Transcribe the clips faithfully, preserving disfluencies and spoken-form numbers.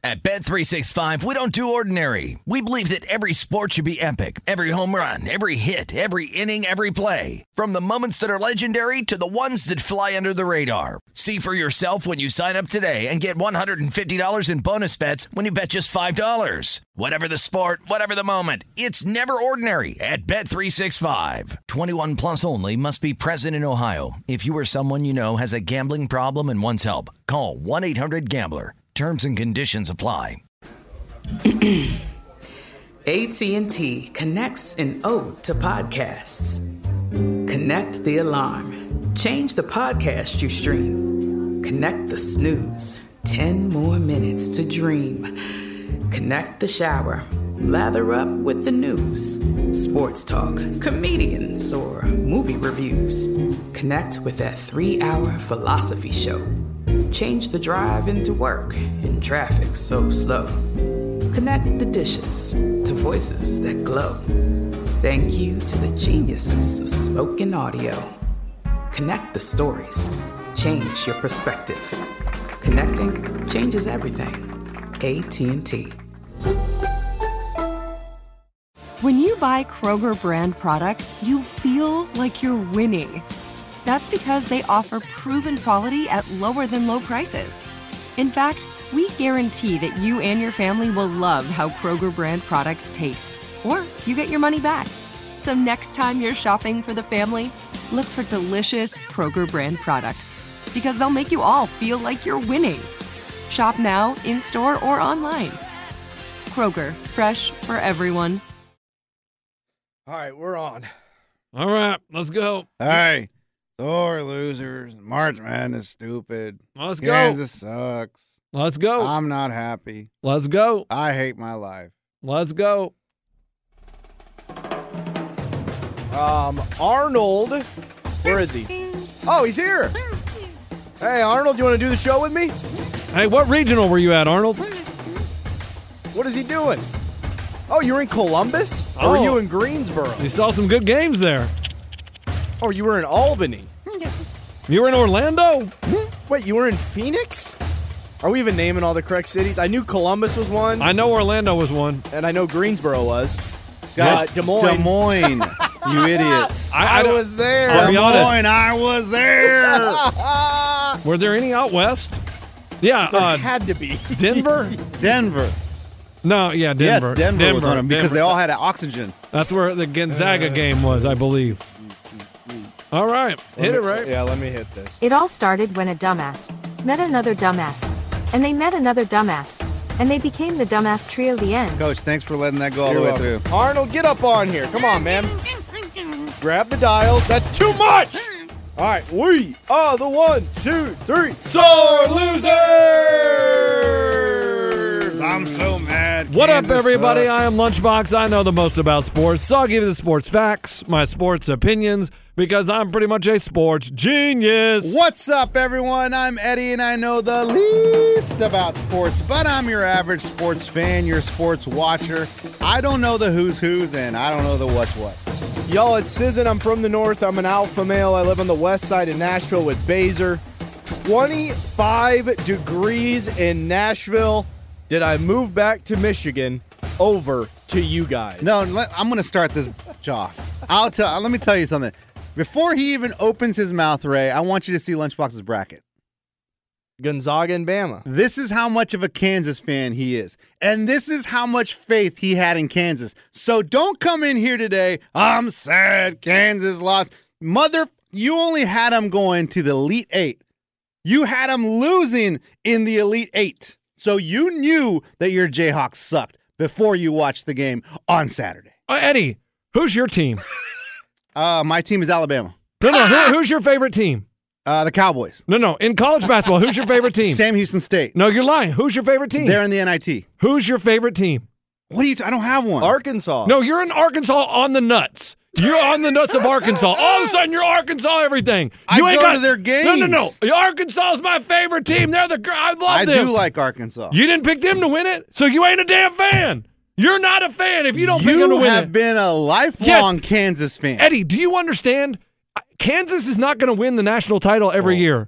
At Bet three sixty-five, we don't do ordinary. We believe that every sport should be epic. Every home run, every hit, every inning, every play. From the moments that are legendary to the ones that fly under the radar. See for yourself when you sign up today and get one hundred fifty dollars in bonus bets when you bet just five dollars. Whatever the sport, whatever the moment, it's never ordinary at Bet three sixty-five. twenty-one plus only. Must be present in Ohio. If you or someone you know has a gambling problem and wants help, call one eight hundred gambler. Terms and conditions apply. A T and T connects an ode to podcasts. Connect the alarm. Change the podcast you stream. Connect the snooze. Ten more minutes to dream. Connect the shower. Lather up with the news. Sports talk, comedians, or movie reviews. Connect with that three-hour philosophy show. Change the drive into work in traffic so slow. Connect the dishes to voices that glow. Thank you to the geniuses of spoken audio. Connect the stories. Change your perspective. Connecting changes everything. A T and T. When you buy Kroger brand products, you feel like you're winning. That's because they offer proven quality at lower than low prices. In fact, we guarantee that you and your family will love how Kroger brand products taste, or you get your money back. So next time you're shopping for the family, look for delicious Kroger brand products, because they'll make you all feel like you're winning. Shop now, in-store, or online. Kroger, fresh for everyone. All right, we're on. All right, let's go. Hey. Sore losers. March Madness stupid. Let's go. Kansas sucks. Let's go. I'm not happy. Let's go. I hate my life. Let's go. Um, Arnold. Where is he? Oh, he's here. Hey, Arnold, you want to do the show with me? Hey, what regional were you at, Arnold? What is he doing? Oh, you're in Columbus? Or Oh. were you in Greensboro? You saw some good games there. Oh, you were in Albany. You were in Orlando? Wait, you were in Phoenix? Are we even naming all the correct cities? I knew Columbus was one. I know Orlando was one. And I know Greensboro was. Guys, Uh, Des Moines. Des Moines, you idiots. I, I, I don't- was there. I'll Des be honest. Moines, I was there. Were there any out west? Yeah, There uh, had to be. Denver? Denver. No, yeah, Denver. Yes, Denver, was on them because Denver. they all had oxygen. That's where the Gonzaga game was, I believe. All right, hit it right. Yeah, let me hit this. It all started when a dumbass met another dumbass, and they met another dumbass, and they became the dumbass trio. The end. Coach, thanks for letting that go all You're the way welcome. through. Arnold, get up on here. Come on, man. Grab the dials. That's too much. All right, we are the one, two, three. Sore losers! I'm so mad. What up, Kansas everybody? sucks. I am Lunchbox. I know the most about sports, so I'll give you the sports facts, my sports opinions, because I'm pretty much a sports genius. What's up, everyone? I'm Eddie, and I know the least about sports, but I'm your average sports fan, your sports watcher. I don't know the who's who's, and I don't know the what's what. Y'all, it's Sizzin. I'm from the north. I'm an alpha male. I live on the west side of Nashville with Baser. twenty-five degrees in Nashville. Did I move back to Michigan over to you guys? No, let, I'm going to start this off. I'll tell. Let me tell you something. Before he even opens his mouth, Ray, I want you to see Lunchbox's bracket. Gonzaga and Bama. This is how much of a Kansas fan he is. And this is how much faith he had in Kansas. So don't come in here today, I'm sad Kansas lost. Mother, you only had him going to the Elite Eight. You had him losing in the Elite Eight. So you knew that your Jayhawks sucked before you watched the game on Saturday. Uh, Eddie, who's your team? Uh, my team is Alabama. No, no, who, who's your favorite team? Uh, the Cowboys. No, no, in college basketball, who's your favorite team? Sam Houston State. No, you're lying. Who's your favorite team? They're in the N I T. Who's your favorite team? What do you? T- I don't have one. Arkansas. No, you're in Arkansas on the nuts. You're on the nuts of Arkansas. All of a sudden, you're Arkansas everything. You I ain't go got, to their games. No, no, no. Arkansas is my favorite team. They're the. gr- I love I them. do like Arkansas. You didn't pick them to win it, so you ain't a damn fan. You're not a fan if you don't pick them to You win have it. been a lifelong Yes. Kansas fan. Eddie, do you understand? Kansas is not going to win the national title every Oh. year.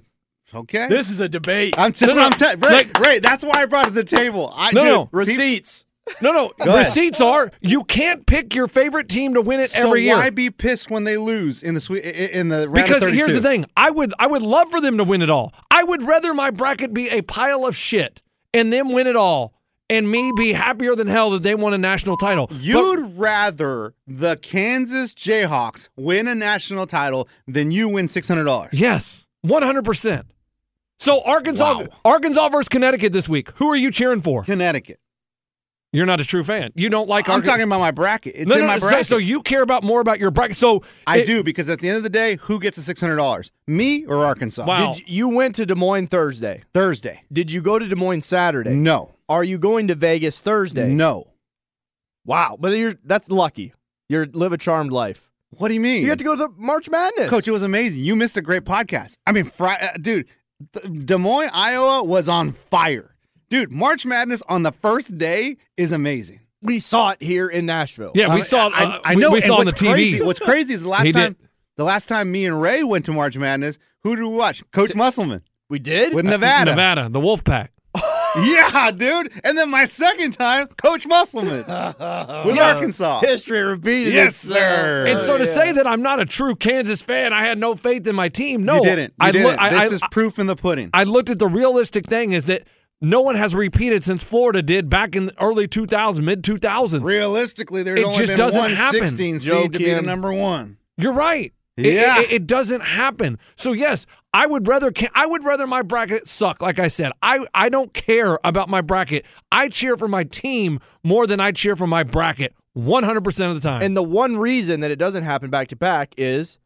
Okay. This is a debate. I'm, that's No, what no, I'm saying. Right, like- right. That's why I brought it to the table. I No, do. no. Receipts. No, no. Go ahead. Receipts are you can't pick your favorite team to win it So every year. why be pissed when they lose in the sweet in the round Because of here's thirty-two? the thing. I would I would love for them to win it all. I would rather my bracket be a pile of shit and them win it all and me be happier than hell that they won a national title. You'd rather the Kansas Jayhawks win a national title than you win six hundred dollars. But yes, one hundred percent. So Arkansas Wow. Arkansas versus Connecticut this week. Who are you cheering for? Connecticut. You're not a true fan. You don't like I'm Arkansas. talking about my bracket. It's no, in no, my so- bracket. So, you care about more about your bracket. So I it- do, because at the end of the day, who gets the six hundred dollars? Me or Arkansas? Wow. Did you, you went to Des Moines Thursday. Thursday. Did you go to Des Moines Saturday? No. Are you going to Vegas Thursday? No. Wow, but you're that's lucky. You live a charmed life. What do you mean? You get to go to the March Madness. Coach, it was amazing. You missed a great podcast. I mean, Fri- uh, dude, th- Des Moines, Iowa was on fire. Dude, March Madness on the first day is amazing. we saw it here in Nashville. yeah, we I- saw. I, uh, I we- know. We, and saw on the what's T V. crazy, what's crazy is the last He time, did. the last time me and Ray went to March Madness, who did we watch? Coach Musselman We did? with Nevada. Nevada, the Wolfpack. Yeah, dude. And then my second time, Coach Musselman with Arkansas. History repeated Yes, itself. sir. And so to Yeah. say that I'm not a true Kansas fan, I had no faith in my team. No, you didn't. You I, didn't. loo- I, this I- is proof in the pudding. I looked at the realistic thing is that no one has repeated since Florida did back in the early two thousands, mid two thousands. Realistically, there's It only just been doesn't one happen. sixteen seed Joe to be the Kim. number one. You're right. It- Yeah. it, it doesn't happen. So yes, I would rather ca- I would rather my bracket suck. Like I said, I I don't care about my bracket. I cheer for my team more than I cheer for my bracket one hundred percent of the time. And the one reason that it doesn't happen back to back is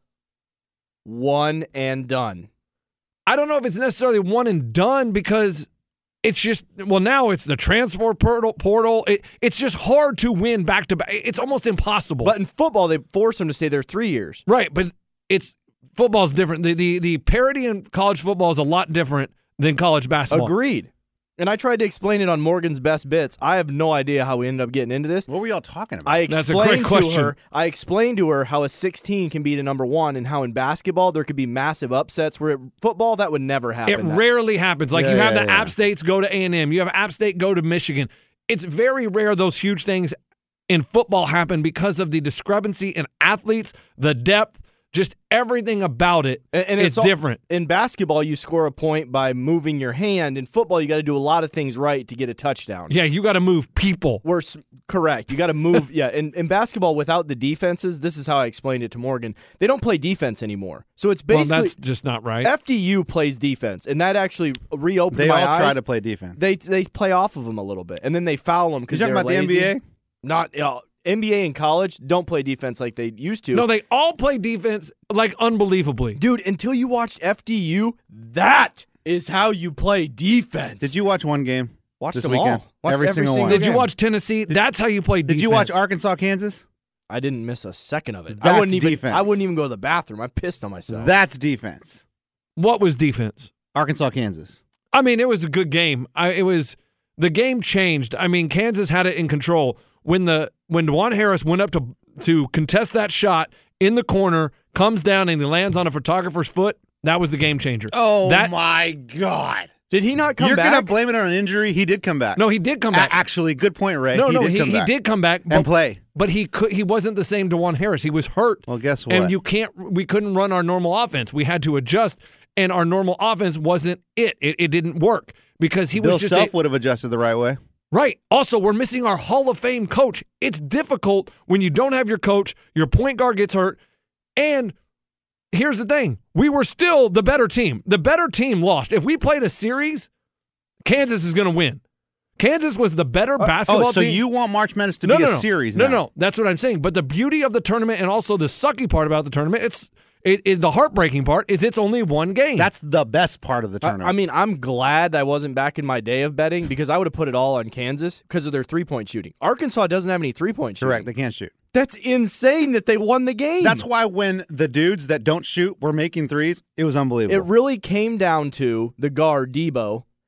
one and done. I don't know if it's necessarily one and done because it's just, well, now it's the transfer portal. portal. It, it's just hard to win back to back. It's almost impossible. But in football, they force them to stay there three years. right, but it's football's different. The, the the parity in college football is a lot different than college basketball. Agreed. And I tried to explain it on Morgan's Best Bits. I have no idea how we ended up getting into this. What were y'all talking about? I That's a great explained to question. her. I explained to her how a sixteen can be the number one, and how in basketball there could be massive upsets. Where in football that would never happen. It That- rarely happens. Like Yeah, you have yeah, the yeah. App States go to A and M. You have App State go to Michigan. It's very rare those huge things in football happen because of the discrepancy in athletes, the depth, just everything about it. And, and it's, it's all- different. In basketball, you score a point by moving your hand. In football, you got to do a lot of things right to get a touchdown. Yeah, you got to move people. We're s- correct. You got to move. yeah. In, in basketball, without the defenses, this is how I explained it to Morgan. They don't play defense anymore. So it's Well, basically that's just not right. F D U plays defense, and that actually reopened they my all eyes. try to play defense. They they play off of them a little bit, and then they foul them You because talking they're about the N lazy. B A? Not uh, N B A and college don't play defense like they used to. no, they all play defense like unbelievably. Dude, until you watched F D U, that is how you play defense. Did you watch one game? watch this them weekend? all? Watched Every single one. Did you game. watch Tennessee? That's how you play defense. Did you watch Arkansas, Kansas? I didn't miss a second of it. I That's wouldn't even. defense. I wouldn't even go to the bathroom. I pissed on myself. That's defense. What was defense? Arkansas, Kansas. I mean, it was a good game. I, it was the game changed. I mean, Kansas had it in control when the when DeJuan Harris went up to to contest that shot in the corner, comes down and he lands on a photographer's foot. That was the game changer. Oh that, my God! Did he not come You're back? gonna blame it on an injury? He did come back. No, he did come A- back. actually, good point, Ray. no, he no, did he, come he back did come back and but, play. but he could he wasn't the same DeJuan Harris. He was hurt. Well, guess what? And you can't. We couldn't run our normal offense. We had to adjust, and our normal offense wasn't it. It, it didn't work because he Bill was just Self a, would have adjusted the right way. right. Also, we're missing our Hall of Fame coach. It's difficult when you don't have your coach. Your point guard gets hurt, and here's the thing: we were still the better team. The better team lost. If we played a series, Kansas is going to win. Kansas was the better basketball Oh, so team. you want March Madness to no, be no, a no. series No, now? no, that's what I'm saying. But the beauty of the tournament and also the sucky part about the tournament, it's it, it, the heartbreaking part is it's only one game. That's the best part of the I, tournament. I mean, I'm glad I wasn't back in my day of betting because I would have put it all on Kansas because of their three point shooting. Arkansas doesn't have any three point shooting. correct. They can't shoot. That's insane that they won the game. That's why when the dudes that don't shoot were making threes, it was unbelievable. It really came down to the guard Debo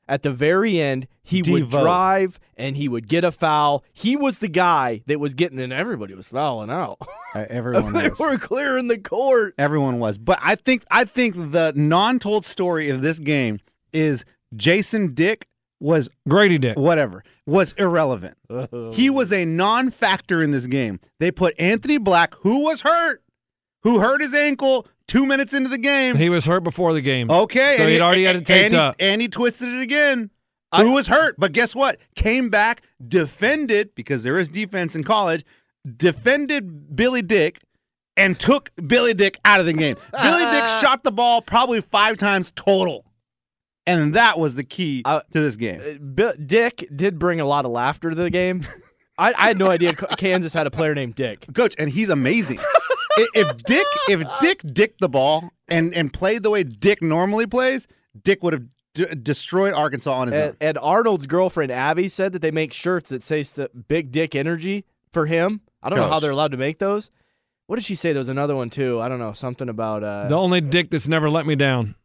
At the very end, he would Devote. drive and he would get a foul. He was the guy that was getting, and everybody was fouling out. Uh, everyone They was. were clearing the court. Everyone was. But I think I think the non-told story of this game is Jason Dick was Grady Dick. whatever, was irrelevant. He was a non-factor in this game. They put Anthony Black, who was hurt, who hurt his ankle two minutes into the game. He was hurt before the game. Okay. So and he'd he- already had it taped and he, up. And he twisted it again. Who was hurt? But guess what? Came back, defended, because there is defense in college, defended Billy Dick and took Billy Dick out of the game. Billy Dick shot the ball probably five times total. And that was the key Uh, to this game. Uh, Bi- Dick did bring a lot of laughter to the game. I, I had no idea Kansas had a player named Dick. Coach, and he's amazing. I- if Dick if Dick dicked the ball and, and played the way Dick normally plays, Dick would have d- destroyed Arkansas on his And, own. and Arnold's girlfriend, Abby, said that they make shirts that say st- Big Dick Energy for him. I don't know how Coach. they're allowed to make those. What did she say? There was another one, too. I don't know. Something about... Uh, The only dick that's never let me down.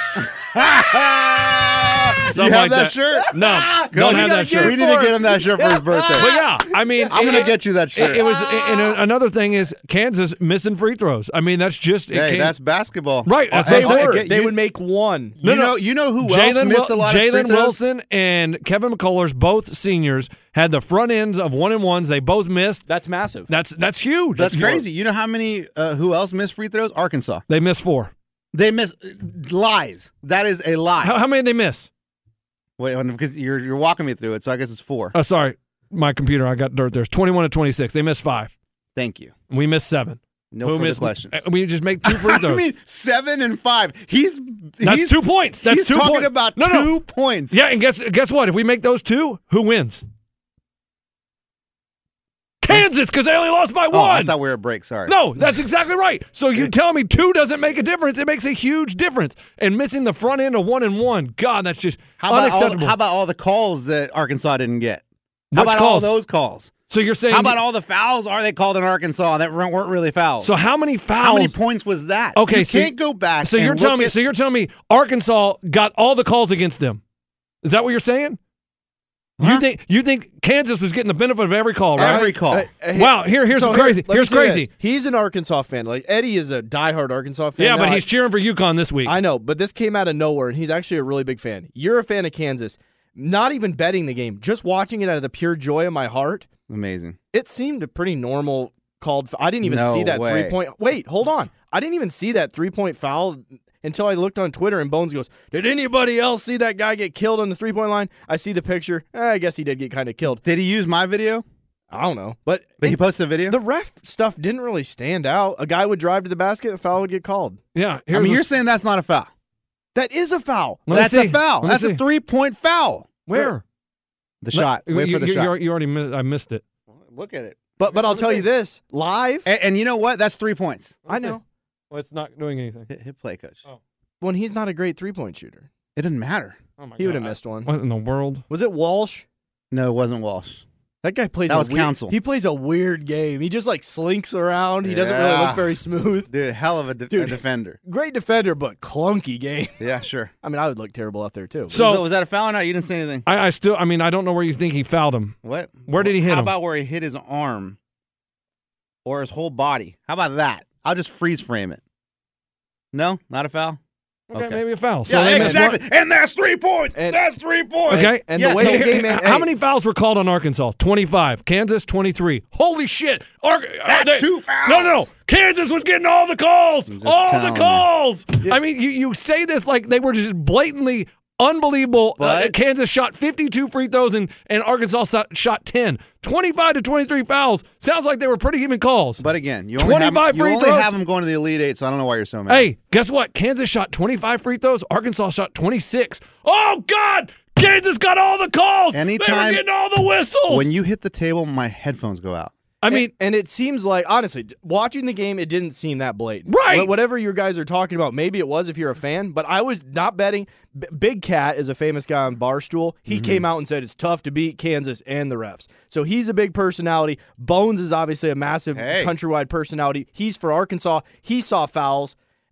You Something have like that, that. shirt? No, Coach, don't you have gotta that get- shirt. We need to get him that shirt for his birthday. But yeah, I mean, I'm gonna it- get you that shirt. It, it was, and another thing is Kansas missing free throws. I mean, that's just it Hey, came- that's basketball. Right, that's Hey, what I'm hey, saying. get- they you- would make one. No, you no. know, you know who else Jalen missed a Wil- lot of free Jalen throws? Wilson and Kevin McCullers, both seniors, had the front ends of one and ones. They both missed. That's massive. That's that's huge. That's crazy. You know how many? Uh, who else missed free throws? Arkansas. They missed four. They missed lies. That is a lie. How, how many did they miss? Wait, because you're you're walking me through it, so I guess it's four. Oh, sorry, my computer. I got dirt there. It's twenty-one to twenty-six. They missed five. Thank you. We missed seven. No Who further missed, questions. uh, We just make two free throws. I mean, seven and five. He's That's he's, two points. That's he's two talking points. about No, two no. points. Yeah, and guess guess what? If we make those two, who wins? Kansas, because they only lost by Oh, I one. thought we were a break. Sorry. No, that's exactly right. So you tell me two doesn't make a difference? It makes a huge difference. And missing the front end of one and one, God, that's just How about all, unacceptable. how about all the calls that Arkansas didn't get? How Which about all calls? those calls? So you're saying How about all the fouls are they called in Arkansas that weren't weren't really fouls? So how many fouls? how many points was that? Okay, you so can't go back. So and you're look telling me? at- So you're telling me Arkansas got all the calls against them? Is that what you're saying? Huh? You think you think Kansas was getting the benefit of every call, right? Every call. Uh, uh, Wow, here- here's so crazy. let me Here's say crazy. this. He's an Arkansas fan. Like Eddie is a diehard Arkansas fan. yeah, but Now, he's cheering for UConn this week. I know, but this came out of nowhere, and he's actually a really big fan. You're a fan of Kansas. Not even betting the game, just watching it out of the pure joy of my heart. Amazing. It seemed a pretty normal called. I didn't even No see that way. three point. Wait, hold on. I didn't even see that three point foul until I looked on Twitter, and Bones goes, "Did anybody else see that guy get killed on the three point line?" I see the picture. Eh, I guess he did get kind of killed. Did he use my video? I don't know, but, But he posted a video. the ref stuff didn't really stand out. A guy would drive to the basket, a foul would get called. yeah, I here's mean, you're what's- saying that's not a foul. That is a foul. Let me That's see. a foul. Let me That's see. a three point foul. Where The shot. Let- Wait you, for the you, shot. You already missed, I missed it. Look at it. But but I'll tell you this, live. And, and you know what? That's three points. I know Well, it's not doing anything. Hit, hit play, coach. Oh. when he's not a great three point shooter, It didn't matter. Oh my he would have God. missed one. What in the world? Was it Walsh? No, it wasn't Walsh. That guy plays. That a was weird, Counsel. He plays a weird game. He just like slinks around. He doesn't really Yeah. look very smooth. Dude, hell of a, de- a Dude. defender. Great defender, but clunky game. Yeah, sure. I mean, I would look terrible out there too. So- was, was that a foul or not? You didn't say anything. I, I still, I mean, I don't know where you think he fouled him. What? Where did he hit How him? about where he hit his arm or his whole body? How about that? I'll just freeze frame it. No, not a foul. Okay, Okay. maybe a foul. So yeah, they missed exactly. And that's three points. And- that's three points. Okay. And Yeah, the way so the Here- game ended, how hey, many fouls were called on Arkansas? twenty-five. Kansas, twenty-three. Holy shit. Ar- That's they- two fouls. No, no, no. Kansas was getting all the calls. I'm just All the telling you. calls. I mean, you, you say this like they were just blatantly unbelievable. Uh, But- Kansas shot fifty-two free throws and, and Arkansas shot, shot ten. twenty-five to twenty-three fouls. Sounds like they were pretty even calls. But again, you only, have, twenty-five you free only throws? have them going to the Elite Eight, so I don't know why you're so mad. Hey, guess what? Kansas shot twenty-five free throws. Arkansas shot twenty-six. Oh, God! Kansas got all the calls. They were Anytime- getting all the whistles. When you hit the table, my headphones go out. I mean, and, and it seems like, honestly, watching the game, it didn't seem that blatant. Right. Wh- Whatever you guys are talking about, maybe it was if you're a fan, but I was not betting. B- Big Cat is a famous guy on Barstool. He Mm-hmm. came out and said it's tough to beat Kansas and the refs. So he's a big personality. Bones is obviously a massive Hey. countrywide personality. He's for Arkansas. He saw fouls.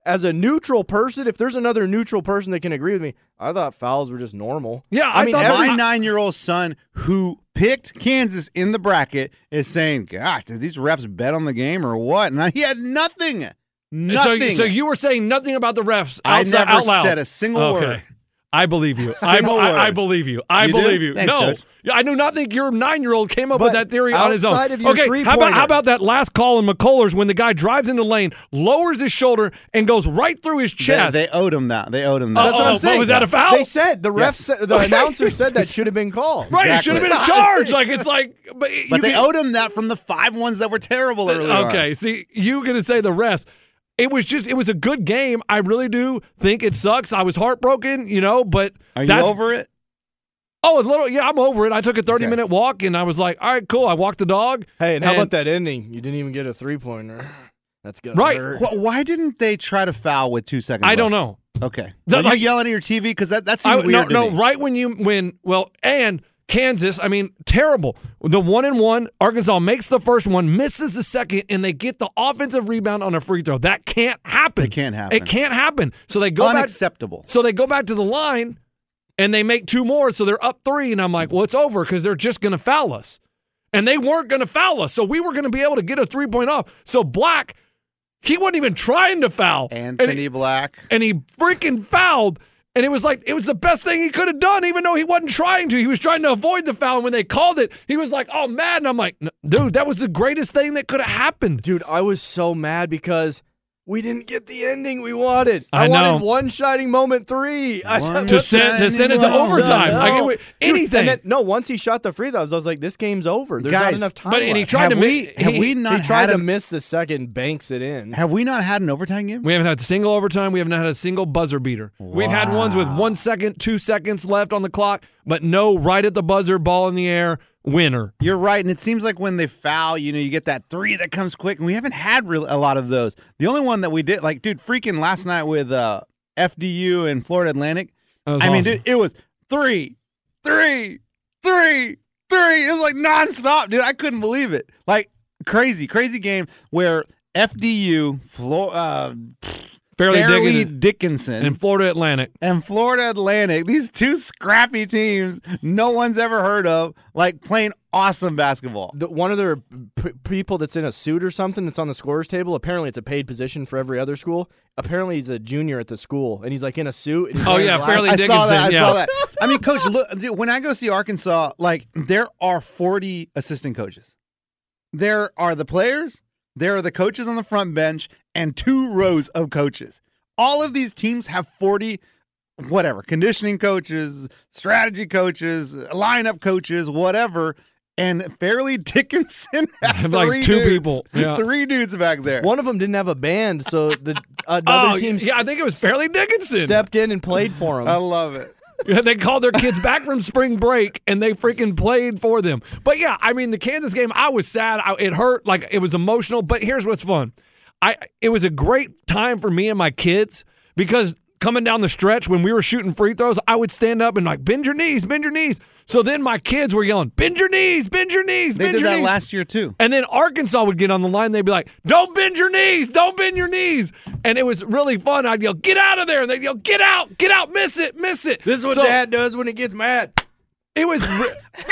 as a neutral person, if there's another neutral person that can agree with me, I thought fouls were just normal. Yeah, I, I mean, thought every- My nine-year-old son who picked Kansas in the bracket is saying, gosh, did these refs bet on the game or what? And I, he had nothing. Nothing. So, so you were saying nothing about the refs I outside, never out loud. said a single okay. word. I believe you. I, Single I, word. I believe you. I You do? believe you. Thanks, no, Coach. Yeah, I do not think your nine-year-old came up with But that theory on his own. outside of your okay, how three-pointer- about how about that last call in McCullers when the guy drives into the lane, lowers his shoulder, and goes right through his They, chest? they owed him that. They owed him that. That's what Oh, I'm but saying. was that a foul? They said the ref, Yes. said, the announcer said that should have been called. right, it should have been a Exactly. charge. Like it's like, but, you but they can- owed him that from the five ones that were terrible earlier on. Okay, see, you gonna say the refs. It was just, it was a good game. I really do think it sucks. I was heartbroken, you know, but Are you that's, over it? Oh, a little, yeah, I'm over it. I took a thirty Okay. minute walk and I was like, all right, cool. I walked the dog. Hey, and how And- about that ending? You didn't even get a three-pointer. That's good. Right. Wh- Why didn't they try to foul with two seconds I don't left? know. Okay. The- Were like- you yelling at your T V? Because that, that I, seemed no, weird to no, me. right when you, when, well, and Kansas, I mean, terrible. The one and one, Arkansas makes the first one, misses the second, and they get the offensive rebound on a free throw. That can't happen. It can't happen. It can't happen. So they go back. Unacceptable. So they go back to the line, and they make two more, so they're up three. And I'm like, well, it's over because they're just going to foul us. And they weren't going to foul us, so we were going to be able to get a three-point off. So Black, he wasn't even trying to foul. Anthony and he, Black. and he freaking fouled. And it was like, it was the best thing he could have done, even though he wasn't trying to. He was trying to avoid the foul. And when they called it, he was like, oh, mad. And I'm like, dude, that was the greatest thing that could have happened. Dude, I was so mad because we didn't get the ending we wanted. I I, know. wanted one shining moment three. I, One To send, to send it to shining overtime. moment. I can wait, Dude, anything. And then, no, once he shot the free throws, I was like, this game's over. There's not Guys, enough time but and he left. tried have to we, mi- have he- we not he tried had to a, miss the second, banks it in. have we not had an overtime game? We haven't had a single overtime. We haven't had a single buzzer beater. We've had ones with one second, two seconds left on the clock, but no right at the buzzer, ball in the air, winner. You're right, and it seems like when they foul, you know, you get that three that comes quick, and we haven't had real, a lot of those. The only one that we did, like, dude, freaking last night with uh, F D U and Florida Atlantic, That was I mean, awesome. dude, it was three, three, three, three. It was like nonstop, dude. I couldn't believe it. Like, crazy, crazy game where F D U, Flo- uh, Fairleigh Fairleigh Dickinson Dickinson, and Florida Atlantic. and Florida Atlantic, these two scrappy teams no one's ever heard of, like playing awesome basketball. The, one of their p- people that's in a suit or something that's on the scorer's table, apparently it's a paid position for every other school. Apparently he's a junior at the school, and he's like in a suit. And he's Oh, wearing yeah, glasses. Fairleigh I saw that. Dickinson, I yeah. saw that. I mean, Coach, look, dude, when I go see Arkansas, like there are forty assistant coaches. There are the players, there are the coaches on the front bench, and two rows of coaches. All of these teams have forty, whatever, conditioning coaches, strategy coaches, lineup coaches, whatever. And Fairleigh Dickinson had Like three two dudes, people, yeah. three dudes back there. One of them didn't have a band, so the another Oh, team yeah, I think it was Fairleigh Dickinson. stepped in and played for him. I love it. Yeah, they called their kids back from spring break and they freaking played for them. But yeah, I mean, the Kansas game, I was sad. I, it hurt. Like, it was emotional. But here's what's fun. I It was a great time for me and my kids because coming down the stretch when we were shooting free throws, I would stand up and like, bend your knees, bend your knees. So then my kids were yelling, bend your knees, bend your knees, They bend did your that knees. last year, too. And then Arkansas would get on the line. They'd be like, don't bend your knees. Don't bend your knees. And it was really fun. I'd yell, get out of there. And they'd yell, get out, get out, miss it, miss it. This is what So Dad does when he gets mad. It was, re-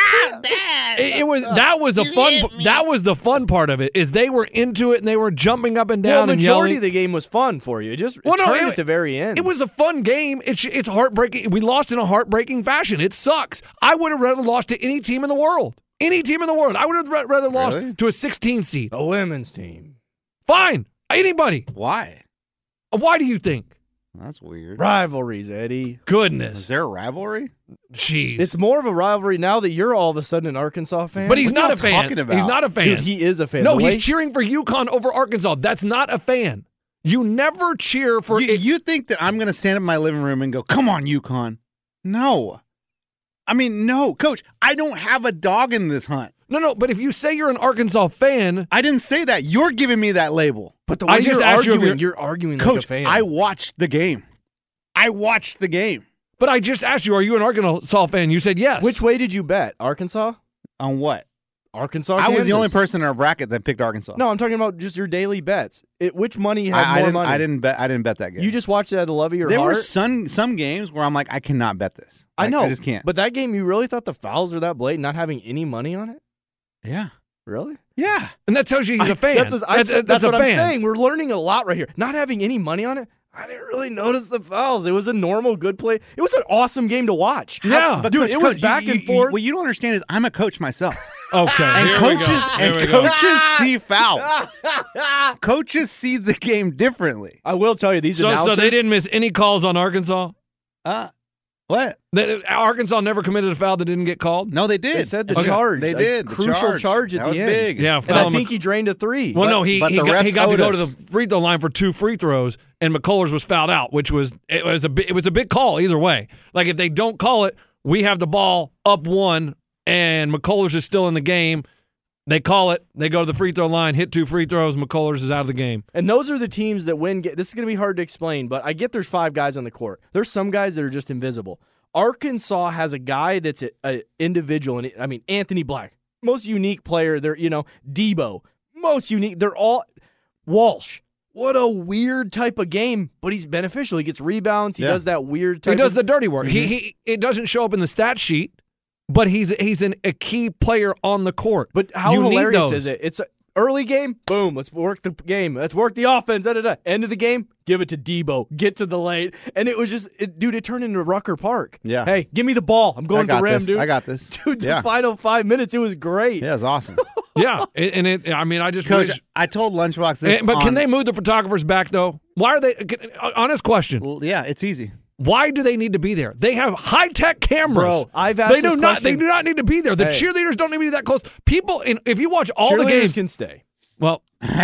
it, it was, that was a fun, that was the fun part of it is they were into it and they were jumping up and Well, down and majority yelling. of the game was fun for you. It just Well, no, turned it- at the very end. It was a fun game. It's it's heartbreaking. We lost in a heartbreaking fashion. It sucks. I would have rather lost to any team in the world. Any team in the world. I would have ra- rather lost Really? to a sixteen seed. a women's team. Fine. Anybody. Why? Why do you think? That's weird. Rivalries, Eddie. Is Goodness. there a rivalry? Jeez. It's more of a rivalry now that you're all of a sudden an Arkansas fan. but he's What are not a y'all fan. talking about? He's not a fan. Dude, he is a fan. no, The he's way- cheering for UConn over Arkansas. That's not a fan. You never cheer for You, it- you think that I'm going to stand up in my living room and go, come on, UConn? No. I mean, no. Coach, I don't have a dog in this hunt. No, no, but if you say you're an Arkansas fan, I didn't say that. You're giving me that label. But the I way just you're asked you if arguing, you're- you're, arguing like a Coach, fan. I watched the game. I watched the game. but I just asked you, are you an Arkansas fan? You said yes. Which way did you bet? Arkansas? On what? Arkansas, I was the Kansas. only person in our bracket that picked Arkansas. No, I'm talking about just your daily bets. It, which money had I, I more didn't. money? I didn't bet. I didn't bet that game. You just watched it out of the love of your there heart? were some some games where I'm like, I cannot bet this. I Like, know. I just can't. But that game, you really thought the fouls were that blatant, not having any money on it? yeah, Really? yeah. And that tells you he's a fan. That's, a, I, that's, said- that's that's a what I'm fan. saying. We're learning a lot right here. Not having any money on it, I didn't really notice the fouls. It was a normal, good play. It was an awesome game to watch. Yeah. But Dude, Coach, it was Coach, back you, and you, forth. You, what you don't understand is I'm a coach myself, Okay. and here we coaches go. Here and we go. coaches see fouls. Coaches see the game differently. I will tell you, these So, announcers. so they didn't miss any calls on Arkansas? Uh, what? They, Arkansas never committed a foul that didn't get called? No, they did. They said the Okay. charge. They a did. The crucial charge, at that the was end. big. Yeah. And foul I on think he drained a three. Well, But- no, he but he the got, he refs got to owed go to us. the free throw line for two free throws, and McCullers was fouled out, which was it was a bi- it was a big call either way. Like if they don't call it, we have the ball up one, and McCullers is still in the game. They call it. They go to the free throw line, hit two free throws. McCullers is out of the game. And those are the teams that win. This is going to be hard to explain, but I get there's five guys on the court. There's some guys that are just invisible. Arkansas has a guy that's an individual, and I mean Anthony Black, most unique player. They're you know Debo, most unique. They're all Walsh. What a weird type of game, but he's beneficial. He gets rebounds. He Yeah. does that weird type. He does of, the dirty work. He he. It doesn't show up in the stat sheet, but he's he's an, a key player on the court. But how You need hilarious those. is it? It's a early game, boom, let's work the game. Let's work the offense. Da, da, da. End of the game, give it to Debo. Get to the late. And it was just, it, dude, it turned into Rucker Park. Yeah. Hey, give me the ball. I'm going I got to rim, this. dude. I got this. Dude, the Yeah. final five minutes, it was great. Yeah, it was awesome. Yeah, and it. I mean, I just Coach, wish. I told Lunchbox this. Eh, but can on- they move the photographers back though? Why are they? can- Honest question. Well, yeah, it's easy. Why do they need to be there? They have high tech cameras. Bro, I've asked they do this not. They question- do not need to be there. The Hey. cheerleaders don't need to be that close. People, in, if you watch all the Cheerleaders games, can stay. well,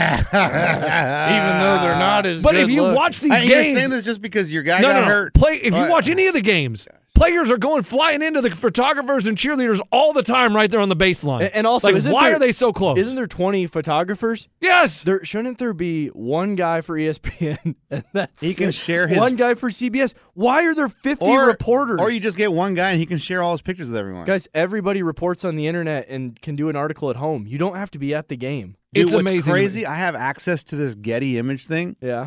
Even though they're not as but good if you look. watch these And you're games, saying this just because your guy no, got no, no. hurt. Play if you What? watch any of the games. Players are going flying into the photographers and cheerleaders all the time right there on the baseline. And- and also, like, isn't why there- are they so close? Isn't there twenty photographers? yes. There shouldn't there be one guy for E S P N and that's He can it? share his- one guy for C B S. Why are there fifty or, reporters? Or you just get one guy and he can share all his pictures with everyone. Guys, everybody reports on the internet and can do an article at home. You don't have to be at the game. Dude, It's what's amazing. crazy, I have access to this Getty image thing. Yeah.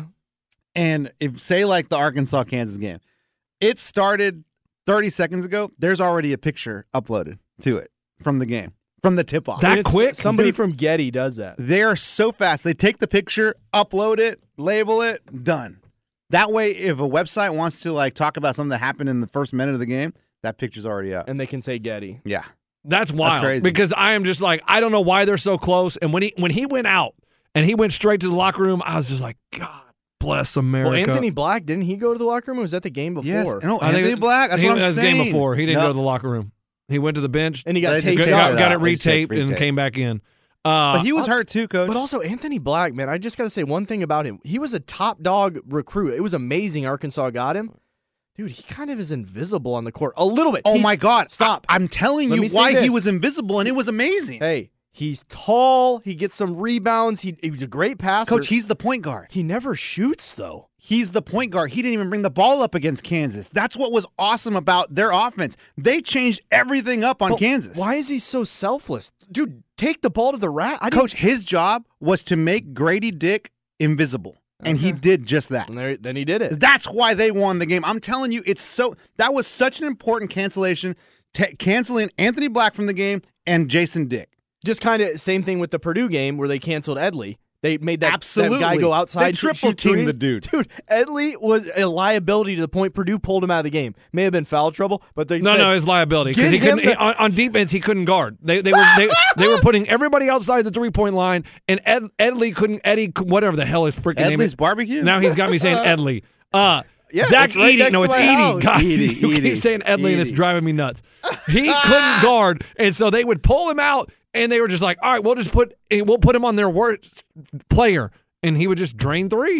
And if say like the Arkansas Kansas game, it started thirty seconds ago. There's already a picture uploaded to it from the game, from the tip off. That It's- quick? Somebody Dude. from Getty does that. They are so fast. They take the picture, upload it, label it, done. That way, if a website wants to like talk about something that happened in the first minute of the game, that picture's already up. And they can say Getty. Yeah. That's wild. crazy. Because I am just like, I don't know why they're so close. And when he when he went out and he went straight to the locker room, I was just like, God bless America. Well, Anthony Black, didn't he go to the locker room or was that the game before? Yes. No, I think Anthony it- Black. That's he, what I'm that's saying. game before. He didn't No. go to the locker room. He went to the bench, And he got They just taped take got, out. it got it out. They just take retaped, and retaped. came back in. Uh, But he was hurt too, Coach. But also Anthony Black, man, I just got to say one thing about him. He was a top dog recruit. It was amazing Arkansas got him. Dude, he kind of is invisible on the court. A little bit. oh He's- my God! Stop. I, am telling Let you me say why he this. was invisible, and it was amazing. Hey, he's tall. He gets some rebounds. He, he was a great passer. Coach, he's the point guard. he never shoots, though. He's the point guard. He didn't even bring the ball up against Kansas. That's what was awesome about their offense. They changed everything up on But Kansas. Why is he so selfless? Dude, take the ball to the rack. I Coach, his job was to make Grady Dick invisible, and he Okay. did just that. And there, then he did it. That's why they won the game. I'm telling you, it's so that was such an important cancellation, t- canceling Anthony Black from the game and Jason Dick. Just kind of same thing with the Purdue game where they canceled Edley. They made that, that Absolutely. guy go outside. They to triple shoot teamed threes. the dude. Dude, Edley was a liability to the point Purdue pulled him out of the game. May have been foul trouble, but they no, said, no, his liability because Get he couldn't him the- he- on, on defense. He couldn't guard. They they were they, they were putting everybody outside the three point line, and Ed, Edley couldn't Eddie whatever the hell his freaking name Edley's is. barbecue. Now he's got me saying Edley. Uh, Yeah, Zach it's right Edey. next No, to it's my Edey. house. God, Edey, you Edey, keep saying Edley, and it's Edey. driving me nuts. He couldn't guard, and so they would pull him out, and they were just like, "All right, we'll just put we'll put him on their worst player," and he would just drain threes.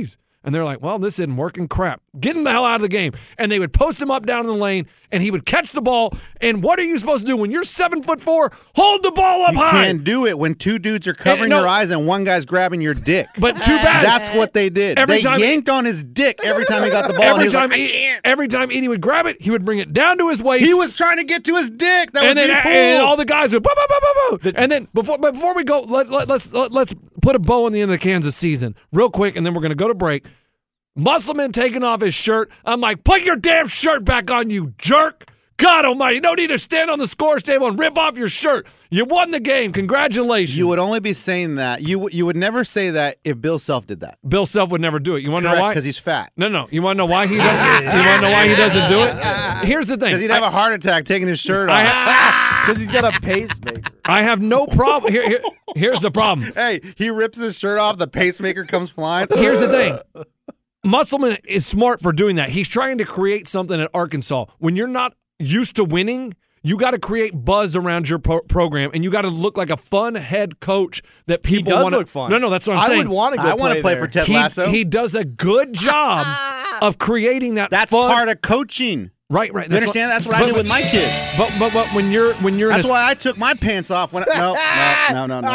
And they're like, well, this isn't working. Crap. Get him the hell out of the game. And they would post him up down in the lane, and he would catch the ball. And what are you supposed to do when you're seven foot four? Hold the ball up you high. You can't do it when two dudes are covering and, no, your eyes and one guy's grabbing your dick. But too bad. That's what they did. Every they time yanked on his dick every time he got the ball. Every and he time, was like, he, every time Edie would grab it, he would bring it down to his waist. He was trying to get to his dick. That and was then being pulled. and all the guys would, bow, bow, bow, bow, bow. And then before but before we go, let, let, let's let, let's put a bow on the end of the Kansas season real quick, and then we're going to go to break. Musselman taking off his shirt. I'm like, put your damn shirt back on, you jerk. God almighty, no need to stand on the scores table and rip off your shirt. You won the game. Congratulations. You would only be saying that. You you would never say that if Bill Self did that. Bill Self would never do it. You want to know why? Because he's fat. No, no. You want to know why he doesn't? You want to know why he doesn't do it? Here's the thing. Because he'd have I, a heart attack taking his shirt off. Because he's got a pacemaker. I have no problem. Here, here, here's the problem. Hey, he rips his shirt off. The pacemaker comes flying. Here's the thing. Musselman is smart for doing that. He's trying to create something at Arkansas. When you're not used to winning, you got to create buzz around your pro- program, and you got to look like a fun head coach that people want. He does wanna, look fun. No, no, that's what I'm I saying. would want to go I want to play there. for Ted he, Lasso. he does a good job of creating that. That's fun. part of coaching. Right, right. You understand? That's what I but, did with my kids. But but but when you're when you're That's in a, why I took my pants off when I, no, no, no, no,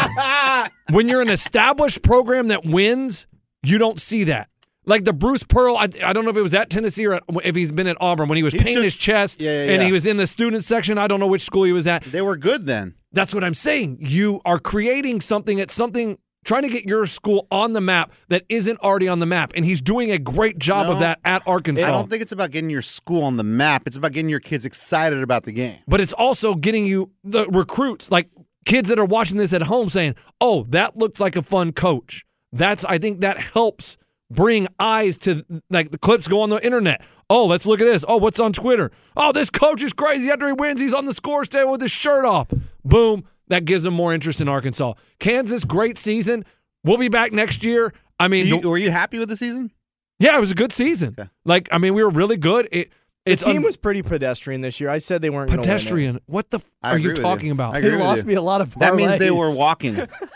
no, no. when you're an established program that wins, you don't see that. Like the Bruce Pearl, I, I don't know if it was at Tennessee or at, if he's been at Auburn, when he was He painting took- his chest Yeah, yeah, and yeah. he was in the student section. I don't know which school he was at. They were good then. That's what I'm saying. You are creating something at something, trying to get your school on the map that isn't already on the map. And he's doing a great job No, of that at Arkansas. I don't think it's about getting your school on the map. It's about getting your kids excited about the game. But it's also getting you the recruits, like kids that are watching this at home saying, oh, that looks like a fun coach. That's I think that helps bring eyes to, like, the clips go on the internet. Oh, let's look at this. Oh, what's on Twitter? Oh, this coach is crazy. After he wins, he's on the scores table with his shirt off. Boom. That gives them more interest in Arkansas. Kansas, great season. We'll be back next year. I mean, You- the- were you happy with the season? yeah, it was a good season. Okay. Like, I mean, we were really good. It, The it's team un- was pretty pedestrian this year. I said they weren't going to win. pedestrian. What the f- I are agree you with you. talking about? I They agree with lost you. me a lot of That means they parlays. were walking.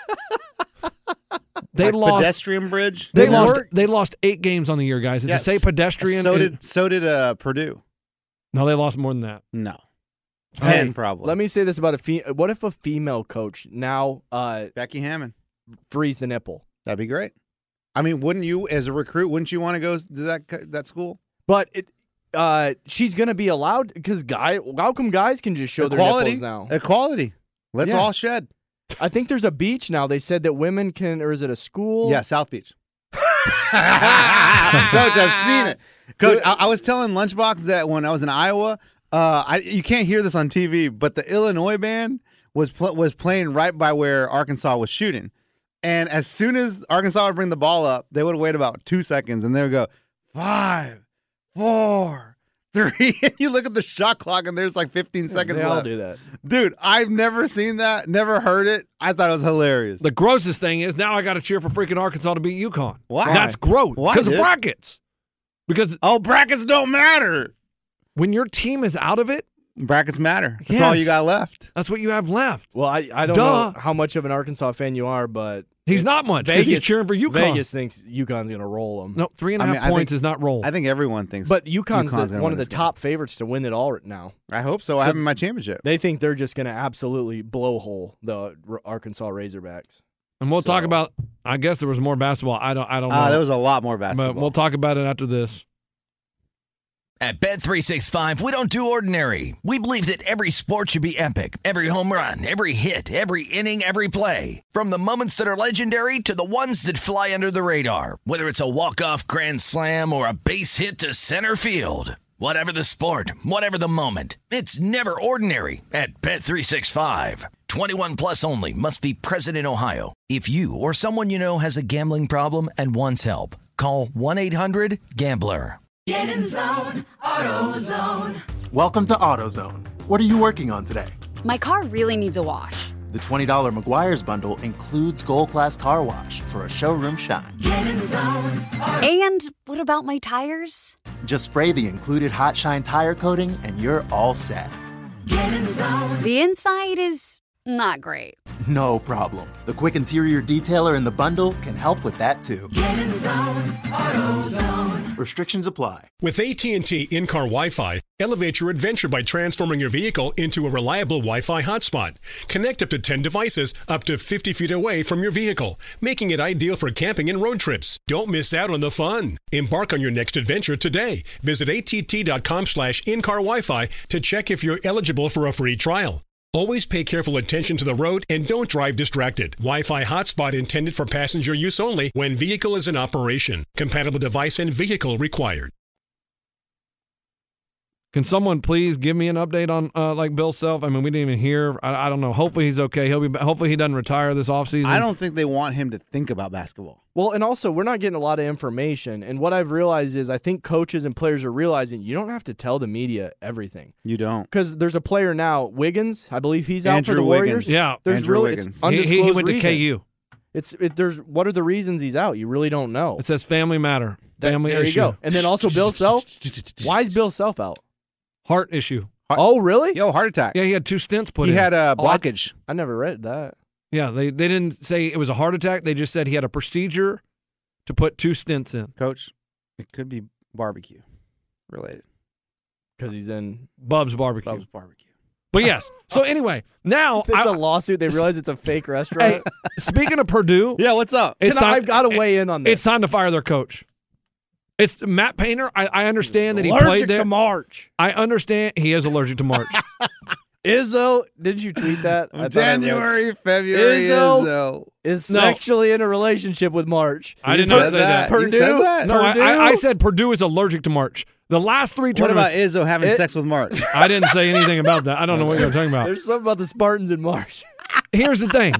They like lost. pedestrian bridge. They, They lost. were- They lost eight games on the year, guys. And Yes. to say pedestrian, So it- did so did uh, Purdue. no, they lost more than that. No, Hey, ten probably. Let me say this about a fe- what if a female coach now uh, Becky Hammond. frees the nipple? That'd be great. I mean, wouldn't you, as a recruit, wouldn't you want to go to that co- that school? But it, uh, she's going to be allowed because guy, how come guys can just show Equality. their nipples now? Equality. Let's Yeah. all shed. I think there's a beach now. They said that women can, or is it a school? Yeah, South Beach. Coach, I've seen it. Coach, I, I was telling Lunchbox that when I was in Iowa, uh, I, you can't hear this on T V, but the Illinois band was pl- was playing right by where Arkansas was shooting. And as soon as Arkansas would bring the ball up, they would wait about two seconds, and they would go, five, four, three. And you look at the shot clock, and there's like fifteen seconds They all left. do that. Dude, I've never seen that, never heard it. I thought it was hilarious. The grossest thing is now I got to cheer for freaking Arkansas to beat UConn. Why? That's gross. Why, Because of dude? brackets. Because Oh, brackets don't matter. when your team is out of it, Brackets matter. That's all you Yes. got left. that's what you have left. Well, I, I don't Duh. know how much of an Arkansas fan you are, but He's not much because he's Vegas- cheering for UConn. Vegas thinks UConn's going to roll them. No, three and a I half meing, I points think- is not roll. I think everyone thinks. But UConn's, UConn's the, gonna one win of the this game. top favorites to win it all now. I hope so. I So- have in my championship. They think they're just going to absolutely blowhole the R- Arkansas Razorbacks. and we'll talk so- about. I guess there was more basketball. I don't. I don't know. Ah, there was a lot more basketball. but we'll talk about it after this. At Bet three sixty-five, we don't do ordinary. We believe that every sport should be epic. Every home run, every hit, every inning, every play. From the moments that are legendary to the ones that fly under the radar. Whether it's a walk-off grand slam or a base hit to center field. Whatever the sport, whatever the moment. It's never ordinary at Bet three sixty-five. twenty-one plus only. Must be present in Ohio. If you or someone you know has a gambling problem and wants help, call one eight hundred gambler. Welcome to AutoZone. What are you working on today? My car really needs a wash. The twenty dollars Meguiar's bundle includes Gold Class Car Wash for a showroom shine. And what about my tires? Just spray the included Hot Shine tire coating and you're all set. The inside is Not great. No problem. The quick interior detailer in the bundle can help with that too. Get in the zone, AutoZone. Restrictions apply. With A T and T in-car Wi-Fi, elevate your adventure by transforming your vehicle into a reliable Wi-Fi hotspot. Connect up to ten devices up to fifty feet away from your vehicle, making it ideal for camping and road trips. Don't miss out on the fun. Embark on your next adventure today. Visit att.com slash in-car Wi-Fi to check if you're eligible for a free trial. Always pay careful attention to the road and don't drive distracted. Wi-Fi hotspot intended for passenger use only when vehicle is in operation. Compatible device and vehicle required. Can someone please give me an update on uh, like Bill Self? I mean, we didn't even hear. I, I don't know. Hopefully he's okay. He'll be. Hopefully he doesn't retire this offseason. I don't think they want him to think about basketball. Well, and also we're not getting a lot of information. And what I've realized is I think coaches and players are realizing you don't have to tell the media everything. You don't. Because there's a player now, Wiggins. I believe he's out Andrew for the Wiggins. Warriors. Yeah, there's Andrew really Wiggins. it's undisclosed he, he went to reason. K U. It's it, there's what are the reasons he's out? You really don't know. It says family matter, That- family there issue, you go. And then also Bill Self. Why is Bill Self out? heart issue. Oh, really? Yo, heart attack. Yeah, he had two stents put he in. had a Oh, I- blockage. I never read that. Yeah, they they didn't say it was a heart attack. They just said he had a procedure to put two stents in. Coach, it could be barbecue related. Because he's in Bub's Barbecue. Bub's barbecue. But yes. So anyway, now If it's I- a lawsuit, they realize it's a fake restaurant. Hey, speaking of Purdue, Yeah, what's up? it's Can I, time- I've got to weigh in on this. It's time to fire their coach. It's Matt Painter. I, I understand that he Allergic played there. to March. I understand he is allergic to March. Izzo, did you tweet that? I thought I read- January, February, Izzo. Izzo. is No. sexually in a relationship with March. I did You not said say that. You Purdue? said that? No, I, Purdue? I, I said Purdue is allergic to March. The last three What about tournaments. Izzo having It- sex with March? I didn't say anything about that. I don't know what you're talking about. There's something about the Spartans in March. Here's the thing.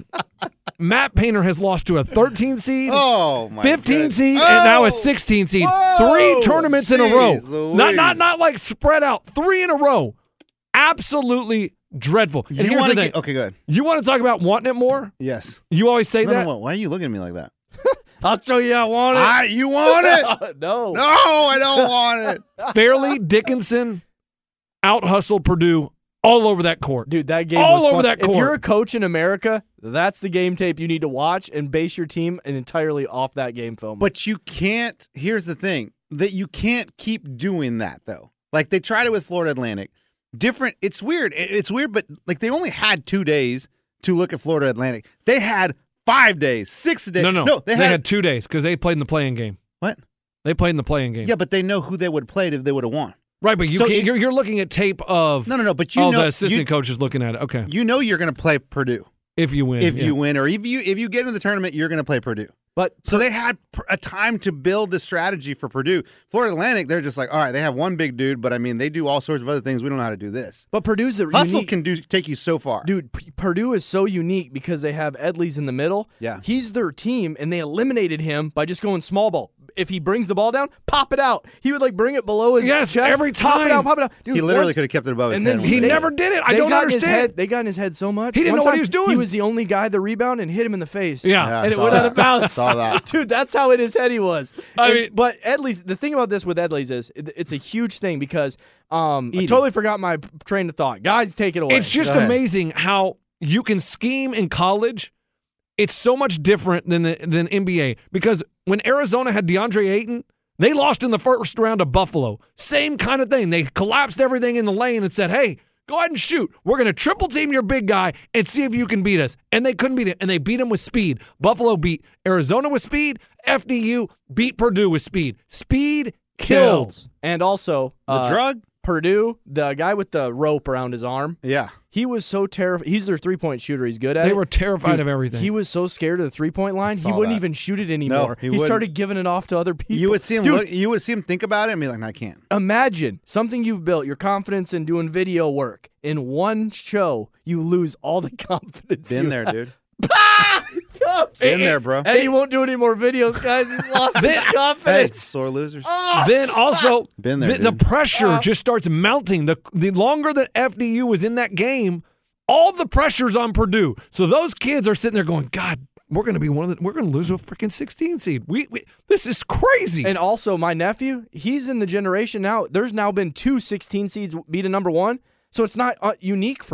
Matt Painter has lost to a thirteen seed, Oh my fifteen goodness. seed, Oh! and now a sixteen seed. Whoa! Three tournaments in a row. Jeez Louise. Not not not like spread out. Three in a row. Absolutely dreadful. And You here's want the to thing. get okay? Good. You want to talk about wanting it more? Yes. You always say No, that. no, no. Why are you looking at me like that? I'll tell you I want it. I, you want it? no. No, I don't want it. Fairleigh Dickinson out hustled Purdue all over that court. Dude, that game All was over fun. that If you're court. a coach in America, that's the game tape you need to watch and base your team entirely off that game film. But you can't. Here's the thing: that you can't keep doing that though. Like they tried it with Florida Atlantic. Different. It's weird. It- It's weird, but like they only had two days to look at Florida Atlantic. They had five days, six days. No, no, no. They, They, had, had, two days because they played in the playing game. what? They played in the playing game. Yeah, but they know who they would have played if they would have won. Right, but you So can't, it- you're, you're looking at tape of. No, no, no. But you oh, know, the assistant you, coach is looking at it. Okay, you know you're going to play Purdue if you win, if yeah. you win, or if you if you get into the tournament, you're going to play Purdue. but So they had pr- a time to build the strategy for Purdue. Florida Atlantic, they're just like, all right, they have one big dude, but I mean, they do all sorts of other things. We don't know how to do this. but Purdue's the Hustle unique, can do take you so far. Dude, P- Purdue is so unique because they have Edleys in the middle. Yeah. He's their team, and they eliminated him by just going small ball. If he brings the ball down, pop it out. He would like bring it below his Yes, chest. every Pop it time. out, pop it out. Dude, He literally once- could have kept it above his and head. then He they- never did it. I they don't got in his understand. head, they got in his head so much. He didn't One know what time, he was doing. He was the only guy to rebound and hit him in the face. Yeah. Yeah, I and it saw went out that. of bounds. Saw that. Dude, that's how in his head he was. I And- mean- but Edley's the thing about this with Edley's is it- it's a huge thing because um, I Eating. totally forgot my p- train of thought. Guys, take it away. It's just Go ahead. amazing how you can scheme in college. It's so much different than the, than N B A because when Arizona had DeAndre Ayton, they lost in the first round of Buffalo. Same kind of thing. They collapsed everything in the lane and said, hey, go ahead and shoot. We're going to triple team your big guy and see if you can beat us. And they couldn't beat it. And they beat him with speed. Buffalo beat Arizona with speed. F D U beat Purdue with speed. Speed kills. kills. And also, The uh, drug? Purdue, the guy with the rope around his arm, Yeah. he was so terrified. He's their three-point shooter. He's good at it. They were terrified Dude, of everything. He was so scared of the three-point line, he saw wouldn't that. even shoot it anymore. he he wouldn't. started giving it off to other people. You would see him Dude, look, you would see him think about it and be like, no, I can't. imagine something you've built, your confidence in doing video work. In one show, you lose all the confidence. Been you there, have. dude. Coach. Been there, bro. And he won't do any more videos, guys. He's lost his Hey, confidence. sore losers. Then also, Been there, the, the dude. pressure just starts mounting. The the longer that F D U was in that game, all the pressure's on Purdue. So those kids are sitting there going, God, we're going to be one of the, we're going to lose a freaking sixteen seed. We, we this is crazy. And also, my nephew, he's in the generation now. There's now been two sixteen seeds beat a number one, so it's not uh, unique for him.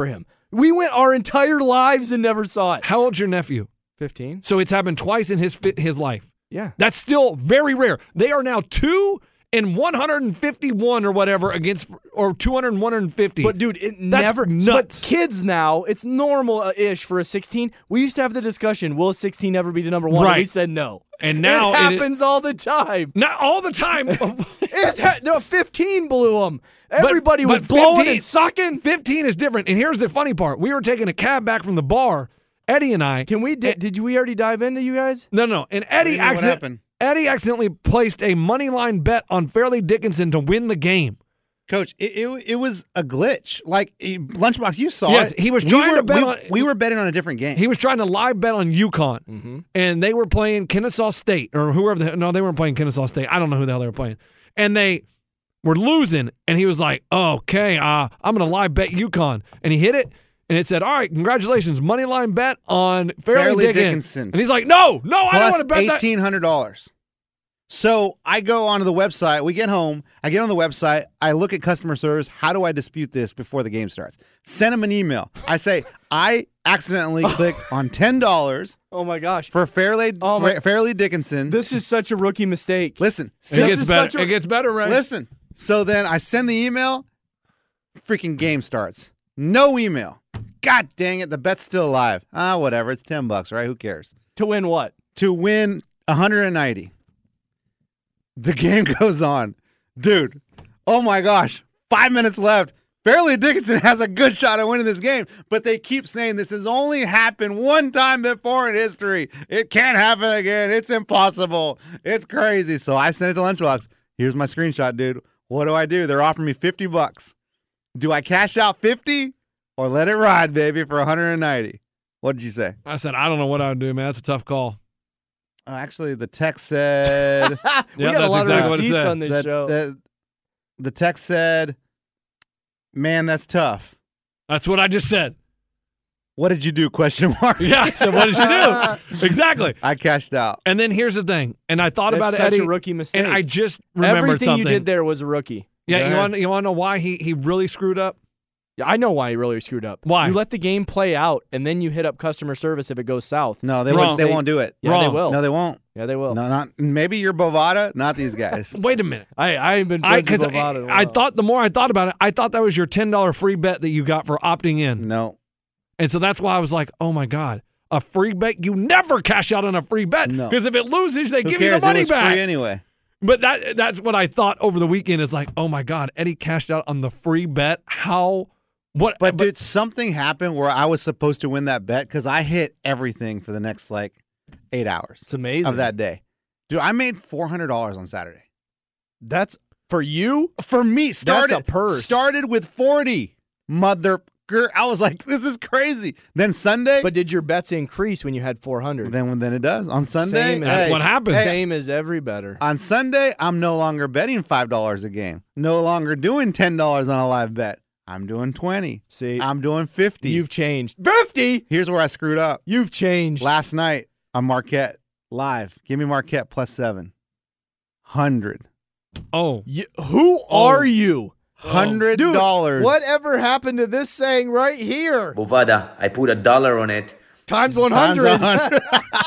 We went our entire lives and never saw it. How old's your nephew? fifteen. So it's happened twice in his fi- his life. Yeah. That's still very rare. They are now two and one hundred fifty-one or whatever against, or two hundred and one hundred fifty. But dude, it That's never. nuts. But kids now, it's normal-ish for a sixteen. We used to have the discussion: will a sixteen ever be the number one? Right. And we said no. And now it happens it, all the time. Not all the time. it had, no, fifteen blew them. Everybody but, was but blowing fifteen, and sucking. fifteen is different. And here's the funny part: we were taking a cab back from the bar. Eddie and I. Can we? Di- did you, we already dive into you guys? No, no. And Eddie accident, Eddie accidentally placed a money line bet on Fairleigh Dickinson to win the game. Coach, it it, it was a glitch. Like Lunchbox, you saw yes, it. he was We trying were- to bet we, on. We were betting on a different game. He was trying to live bet on UConn, mm-hmm. and they were playing Kennesaw State or whoever. The, no, they weren't playing Kennesaw State. I don't know who the hell they were playing, and they were losing. And he was like, "Okay, uh, I'm going to live bet UConn," and he hit it. And it said, all right, congratulations, money line bet on Fairleigh, Fairleigh Dickinson. Dickinson. And he's like, no, no, I don't want to bet that. eighteen hundred dollars. So I go onto the website. We get home. I get on the website. I look at customer service. How do I dispute this before the game starts? Send them an email. I say, I accidentally clicked on ten dollars. Oh, my gosh. For Fairleigh, Oh my- Fairleigh Dickinson. This is such a rookie mistake. Listen. It this gets is better. such a, It gets better, right? Listen. So then I send the email. Freaking game starts. No email. God dang it. The bet's still alive. Ah, whatever. It's ten bucks, right? Who cares? To win what? To win one hundred ninety. The game goes on. Dude, oh my gosh. Five minutes left. Fairleigh Dickinson has a good shot at winning this game, but they keep saying this has only happened one time before in history. It can't happen again. It's impossible. It's crazy. So I sent it to Lunchbox. Here's my screenshot, dude. What do I do? They're offering me fifty bucks. Do I cash out fifty or let it ride, baby, for one hundred ninety? What did you say? I said, I don't know what I would do, man. That's a tough call. Oh, actually, the text said... we Yep, got a that's lot exactly of what it receipts said. on this the, show. The, the text said, man, that's tough. That's what I just said. What did you do? Question mark. Yeah, I said, what did you do? Exactly. I cashed out. And then here's the thing, and I thought That's about it, such Eddie, a rookie mistake. and I just remembered Everything something. you did there was a rookie. Yeah, Go you ahead. want you want to know why he he really screwed up? Yeah, I know why he really screwed up. Why? You let the game play out, and then you hit up customer service if it goes south. No, they Wrong. won't. They won't do it. Yeah, Wrong. they will. No, they won't. Yeah, they will. No, not maybe you're Bovada, not these guys. Wait a minute. I I ain't been I friends because with Bovada in a I, I while. thought the more I thought about it, I thought that was your ten dollar free bet that you got for opting in, No, and so that's why I was like, oh my god, a free bet! You never cash out on a free bet No. because if it loses, they who give cares? you the money it was back. free anyway. But that that's what I thought over the weekend. Is like, oh my god, Eddie cashed out on the free bet. How? What? But, dude, something happened where I was supposed to win that bet because I hit everything for the next like eight hours. It's amazing. Of that day, dude. I made four hundred dollars on Saturday. That's for you. For me, started That's a purse. started with forty. Mother, I was like, this is crazy. Then Sunday, But did your bets increase when you had four hundred? then then it does on Sunday. Same as- That's hey, what happens. Same as every better. On Sunday, I'm no longer betting five dollars a game. No longer doing ten dollars on a live bet. I'm doing twenty. See, I'm doing fifty. you've changed. fifty. Here's where I screwed up. You've changed. Last night on Marquette live. Give me Marquette plus seven. Hundred. Oh, You, who are you? Hundred Dude, dollars. whatever happened to this saying right here? Bovada, I put a dollar on it. Times one Times hundred. one hundred.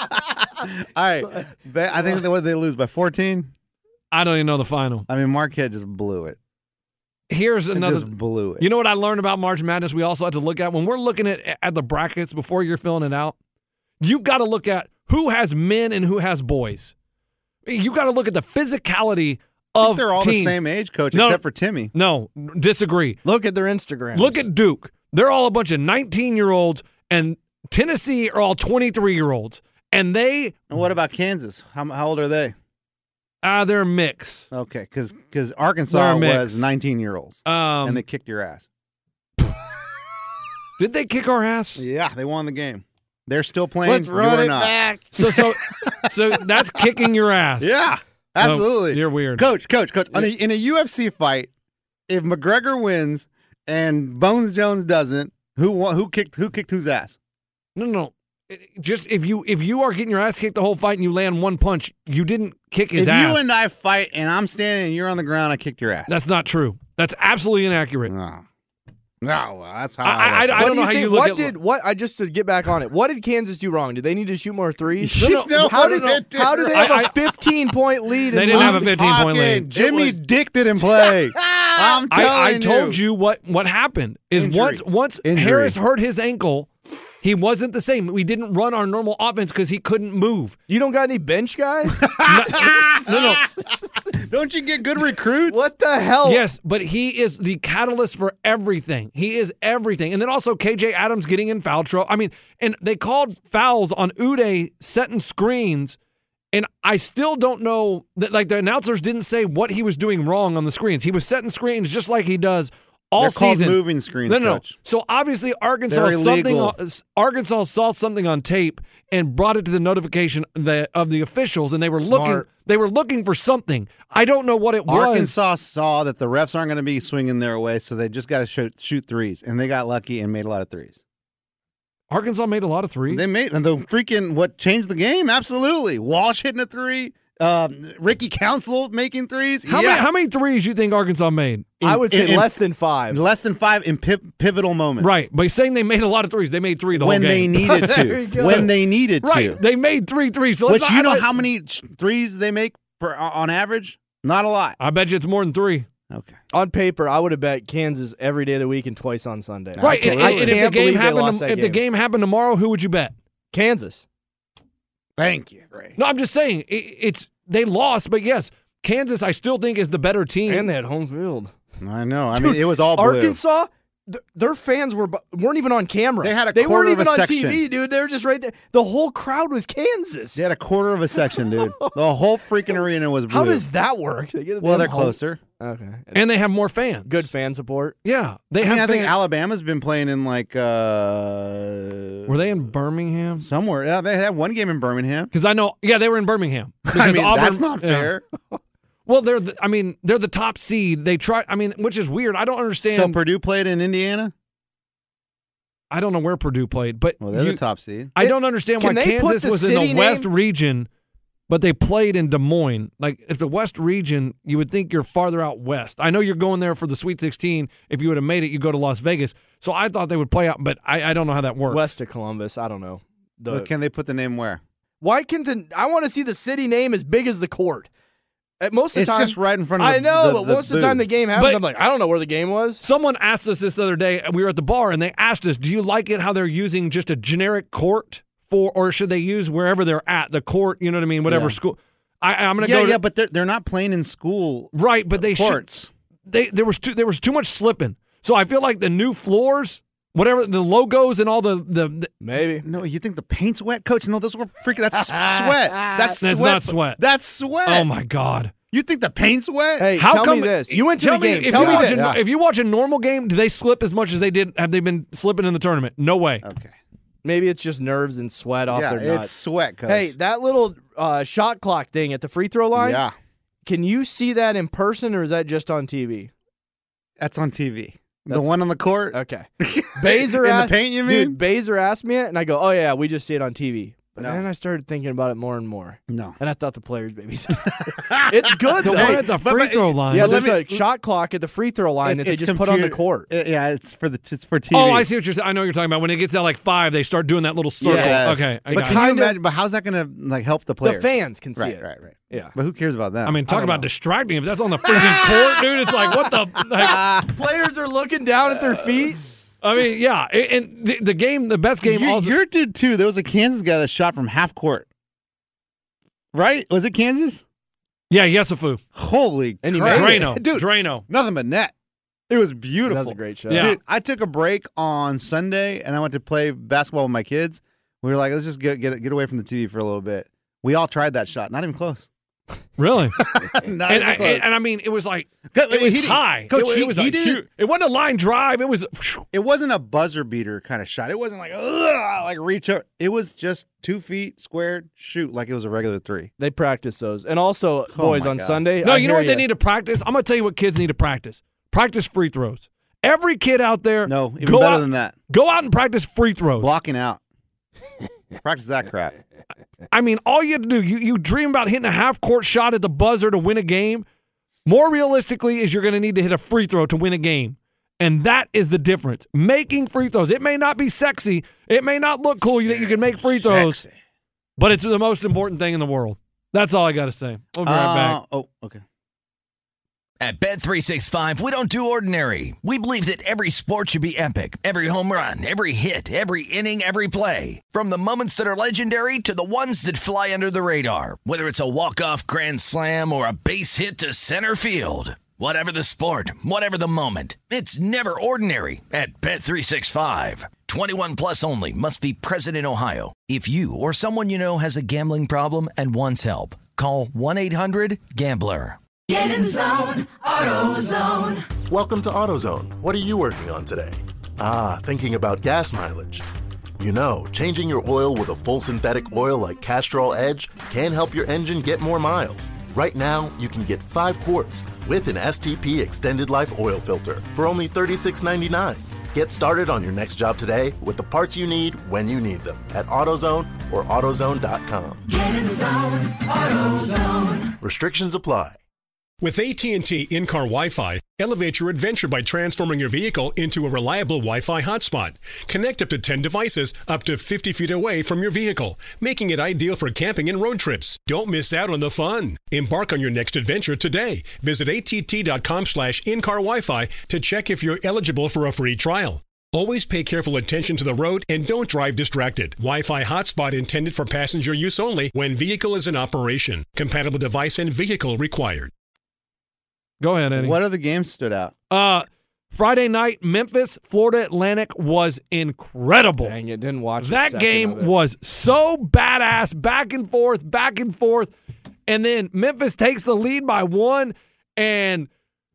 All right. They, I think they, what did they lose by fourteen? I don't even know the final. I mean, Marquette just blew it. Here's It another. just blew it. You know what I learned about March Madness? We also had to look at when we're looking at at the brackets before you're filling it out. You got to look at who has men and who has boys. You got to look at the physicality I of think they're all teams. the same age, coach, No. except for Timmy. No, disagree. Look at their Instagram. Look at Duke. They're all a bunch of nineteen-year-olds, and Tennessee are all twenty-three-year-olds. And they, And what about Kansas? How, how old are they? uh, they're a mix. Okay, because Arkansas They're a mix. was nineteen-year-olds, Um, and they kicked your ass. did they kick our ass? Yeah, they won the game. They're still playing. Let's run You're it not. back. So, so, so that's kicking your ass. Yeah, absolutely. Oh, you're weird. Coach, coach, coach. On a, in a U F C fight, if McGregor wins and Bones Jones doesn't, who won, who kicked who kicked whose ass? No, no. Just if you if you are getting your ass kicked the whole fight and you land one punch, you didn't kick his if ass. you and I fight and I'm standing and you're on the ground, I kicked your ass. That's not true. That's absolutely inaccurate. Oh. No, well, that's how I, I, I, I What don't do know you how think, you look what at did what I just to get back on it? What did Kansas do wrong? Did they need to shoot more threes? No, no, how what did did they do how did they wrong? have I- a fifteen point lead? They and didn't have a lose? fifteen point lead. Jimmy was- Dick didn't play. I'm telling I, I you. told you what what happened is Injury. once once Injury. Harris hurt his ankle, he wasn't the same. We didn't run our normal offense because he couldn't move. You don't got any bench guys? No, no, no. Don't you get good recruits? What the hell? Yes, but he is the catalyst for everything. He is everything. And then also K J Adams getting in foul trouble. I mean, and they called fouls on Uday setting screens, and I still don't know that. Like the announcers didn't say what he was doing wrong on the screens. He was setting screens just like he does all They're called season. moving screens, No, no, no. Coach. So obviously Arkansas They're something. illegal. On, Arkansas saw something on tape and brought it to the notification the, of the officials, and they were Smart. looking. They were looking for something. I don't know what it was. Arkansas saw that the refs aren't going to be swinging their way, so they just got to shoot, shoot threes, and they got lucky and made a lot of threes. Arkansas made a lot of threes. They made and the freaking what changed the game? Absolutely, Walsh hitting a three, um, Ricky Council making threes. How yeah. many how many threes you think Arkansas made? I would say in- in- less than five. Less than five in piv- pivotal moments. Right, but saying they made a lot of threes, they made three the when whole they game. needed There you to. go. When they needed right, to. they made three threes. So let's Which not- you know I, how many ch- threes they make per, on average? Not a lot. I bet you it's more than three. Okay. On paper, I would have bet Kansas every day of the week and twice on Sunday. Right, and, I and if the can't game believe they happened, lost to, that if the game happened tomorrow, who would you bet? Kansas. Thank you, Ray. No, I'm just saying it, it's they lost, but yes, Kansas I still think is the better team. And they had home field. I know. I Dude, mean, it was all blue. Arkansas, th- their fans were weren't even on camera. They had a They quarter weren't of even a on section. T V, dude. They were just right there. The whole crowd was Kansas. They had a quarter of a section, dude. The whole freaking arena was blue. How does that work? They get a well, damn they're home- closer. Okay. and they have more fans. Good fan support. Yeah, they I, have. mean, I think fans. Alabama's been playing in like uh Were they in Birmingham? somewhere. Yeah, they had one game in Birmingham. Because I know, yeah, they were in Birmingham. I Because mean, Auburn- that's not yeah. fair. Well, they're, the, I mean, they're the top seed. They try, I mean, which is weird. I don't understand. So Purdue played in Indiana. I don't know where Purdue played, but Well, they're you- the top seed. I don't understand why Can they put Kansas the was in city the West name- region, but they played in Des Moines. Like, if the West region, you would think you're farther out west. I know you're going there for the Sweet sixteen. If you would have made it, you go to Las Vegas. So I thought they would play out, but I, I don't know how that works. West of Columbus. I don't know. The- But can they put the name where? why can't the, I want to see the city name as big as the court? At most of the It's time, just right in front of the I know, the- but the most of the time booth. the game happens, But- I'm like, I don't know where the game was. Someone asked us this the other day. We were at the bar, and they asked us, do you like it how they're using just a generic court for, or should they use wherever they're at, the court, you know what I mean, whatever Yeah. school. I, I'm going to Yeah, go to, yeah, but they're, they're not playing in school right, but they should. courts. They there was too there was too much slipping. So I feel like the new floors, whatever the logos and all the the, the Maybe. No, you think the paint's wet, Coach? No, those were freaking. That's sweat. That's That's sweat. not sweat. That's sweat. oh my god. You think the paint's wet? Hey, How tell come me this. You went to tell the game. Me, if Tell you me watch this. A, if you watch a normal game, do they slip as much as they did? Have they been slipping in the tournament? No way. Okay. Maybe it's just nerves and sweat off Yeah, their nuts. it's sweat, Coach. Hey, that little uh, shot clock thing at the free throw line, Yeah, can you see that in person or is that just on T V? that's on T V. The That's- one on the court. Okay. Baser In the asked, paint, you mean? Dude, Baser asked me it, and I go, oh, yeah, we just see it on T V. But No. then I started thinking about it more and more. No. And I thought the players babies. It's good, The though. one at the but- free but- throw line. yeah, But let there's me- a shot clock at the free throw line that they It's just put on the computer- court. Uh, Yeah, it's for the it's for T V. Oh, I see what you're saying. I know what you're talking about. When it gets out like five, they start doing that little circle. Yes. Okay, I but got can it. you Kind of- imagine? But how's that going to like help the The players? fans can see right, it. right, right. Yeah. But who cares about that? I mean, talk don't about know. distracting. If that's on the freaking court, dude, it's like what the. Like, Players are looking down at their feet. I mean, yeah, and the, the game, the best game. you, also, yours did too. There was a Kansas guy that shot from half court. Right? Was it Kansas? yeah, Yesufu, Holy And he crap. made Drano, Dude, Drano. nothing but net. It was beautiful. That was a great shot. Yeah. Dude, I took a break on Sunday and I went to play basketball with my kids. We were like, let's just get get get away from the T V for a little bit. We all tried that shot. Not even close. Really? Not and, even I, close. and, and I mean, it was like Good, it was he did- high. Coach, it, he- it was he like did- huge. It wasn't a line drive. It was. It wasn't a buzzer beater kind of shot. It wasn't like ugh, like reach out. It was just two feet squared, shoot like it was a regular three. They practice those. And also, boys, my on God. Sunday. No, I you know hear what they ya. need to practice? I'm gonna tell you what kids need to practice. Practice free throws. Every kid out there, No, even go better out, than that. Go out and practice free throws. Blocking out. Practice that crap. I mean, all you have to do, you, you dream about hitting a half court shot at the buzzer to win a game. More realistically, is you're going to need to hit a free throw to win a game. And that is the difference. Making free throws. It may not be sexy. It may not look cool that you can make free throws, Sexy. but it's the most important thing in the world. That's all I got to say. We'll be right Uh, back. Oh, okay. At Bet three sixty-five, we don't do ordinary. We believe that every sport should be epic. Every home run, every hit, every inning, every play. From the moments that are legendary to the ones that fly under the radar. Whether it's a walk-off grand slam or a base hit to center field. Whatever the sport, whatever the moment. It's never ordinary at Bet three sixty-five. twenty-one plus only. Must be present in Ohio. If you or someone you know has a gambling problem and wants help, call one eight hundred gambler. Get in zone, AutoZone. Welcome to AutoZone. What are you working on today? Ah, thinking about gas mileage. You know, changing your oil with a full synthetic oil like Castrol Edge can help your engine get more miles. Right now, you can get five quarts with an S T P Extended Life Oil Filter for only thirty-six ninety-nine. Get started on your next job today with the parts you need when you need them at AutoZone or AutoZone dot com. Get in zone, AutoZone. Restrictions apply. With A T and T in-car Wi-Fi, elevate your adventure by transforming your vehicle into a reliable Wi-Fi hotspot. Connect up to ten devices up to fifty feet away from your vehicle, making it ideal for camping and road trips. Don't miss out on the fun. Embark on your next adventure today. Visit A T T dot com slash in-car Wi-Fi to check if you're eligible for a free trial. Always pay careful attention to the road and don't drive distracted. Wi-Fi hotspot intended for passenger use only when vehicle is in operation. Compatible device and vehicle required. Go ahead, Eddie. What other games stood out? Uh, Friday night, Memphis, Florida Atlantic was incredible. Dang it, didn't watch a that second game of it. was so badass, back and forth, back and forth. And then Memphis takes the lead by one, and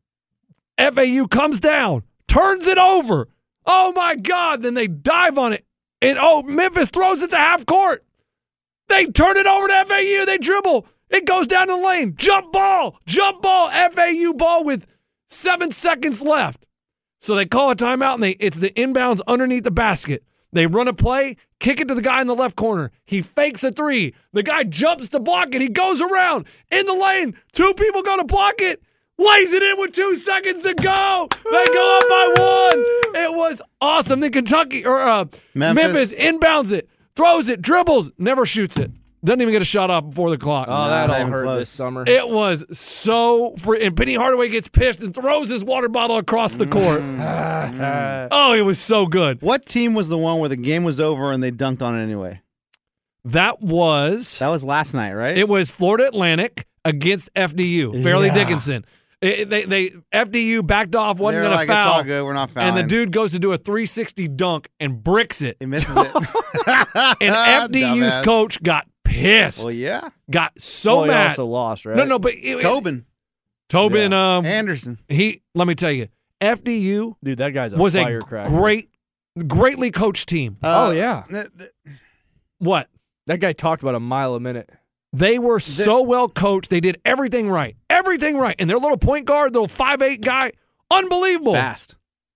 F A U comes down, turns it over. Oh, my God. Then they dive on it. And, oh, Memphis throws it to half court. They turn it over to F A U. They dribble. It goes down the lane. Jump ball. Jump ball. F A U ball with seven seconds left. So they call a timeout, and they it's the inbounds underneath the basket. They run a play, kick it to the guy in the left corner. He fakes a three. The guy jumps to block it. He goes around in the lane. Two people go to block it. Lays it in with two seconds to go. They go up by one. It was awesome. Then Kentucky or uh, Memphis. Memphis inbounds it, throws it, dribbles, never shoots it. Doesn't even get a shot off before the clock. Oh, that all hurt this summer. It was so free. And Penny Hardaway gets pissed and throws his water bottle across the court. Mm. Oh, it was so good. What team was the one where the game was over and they dunked on it anyway? That was that was last night, right? It was Florida Atlantic against F D U. Fairleigh Yeah. Dickinson. It, they, they F D U backed off, wasn't They're going like, to foul. It's all good. We're not fouling. And the dude goes to do a three sixty dunk and bricks it. He misses it. And F D U's Dumbass. coach got pissed. Well, yeah. Got so well, he mad. also lost, right? No, no, but it, Tobin. Tobin um, Anderson. He let me tell you, F D U Dude, that guy's a was a firecracker. great, greatly coached team. oh, yeah. th- th- What? That guy talked about a mile a minute. They were so well coached. They did everything right. Everything right. And their little point guard, little five eight guy, unbelievable. Fast.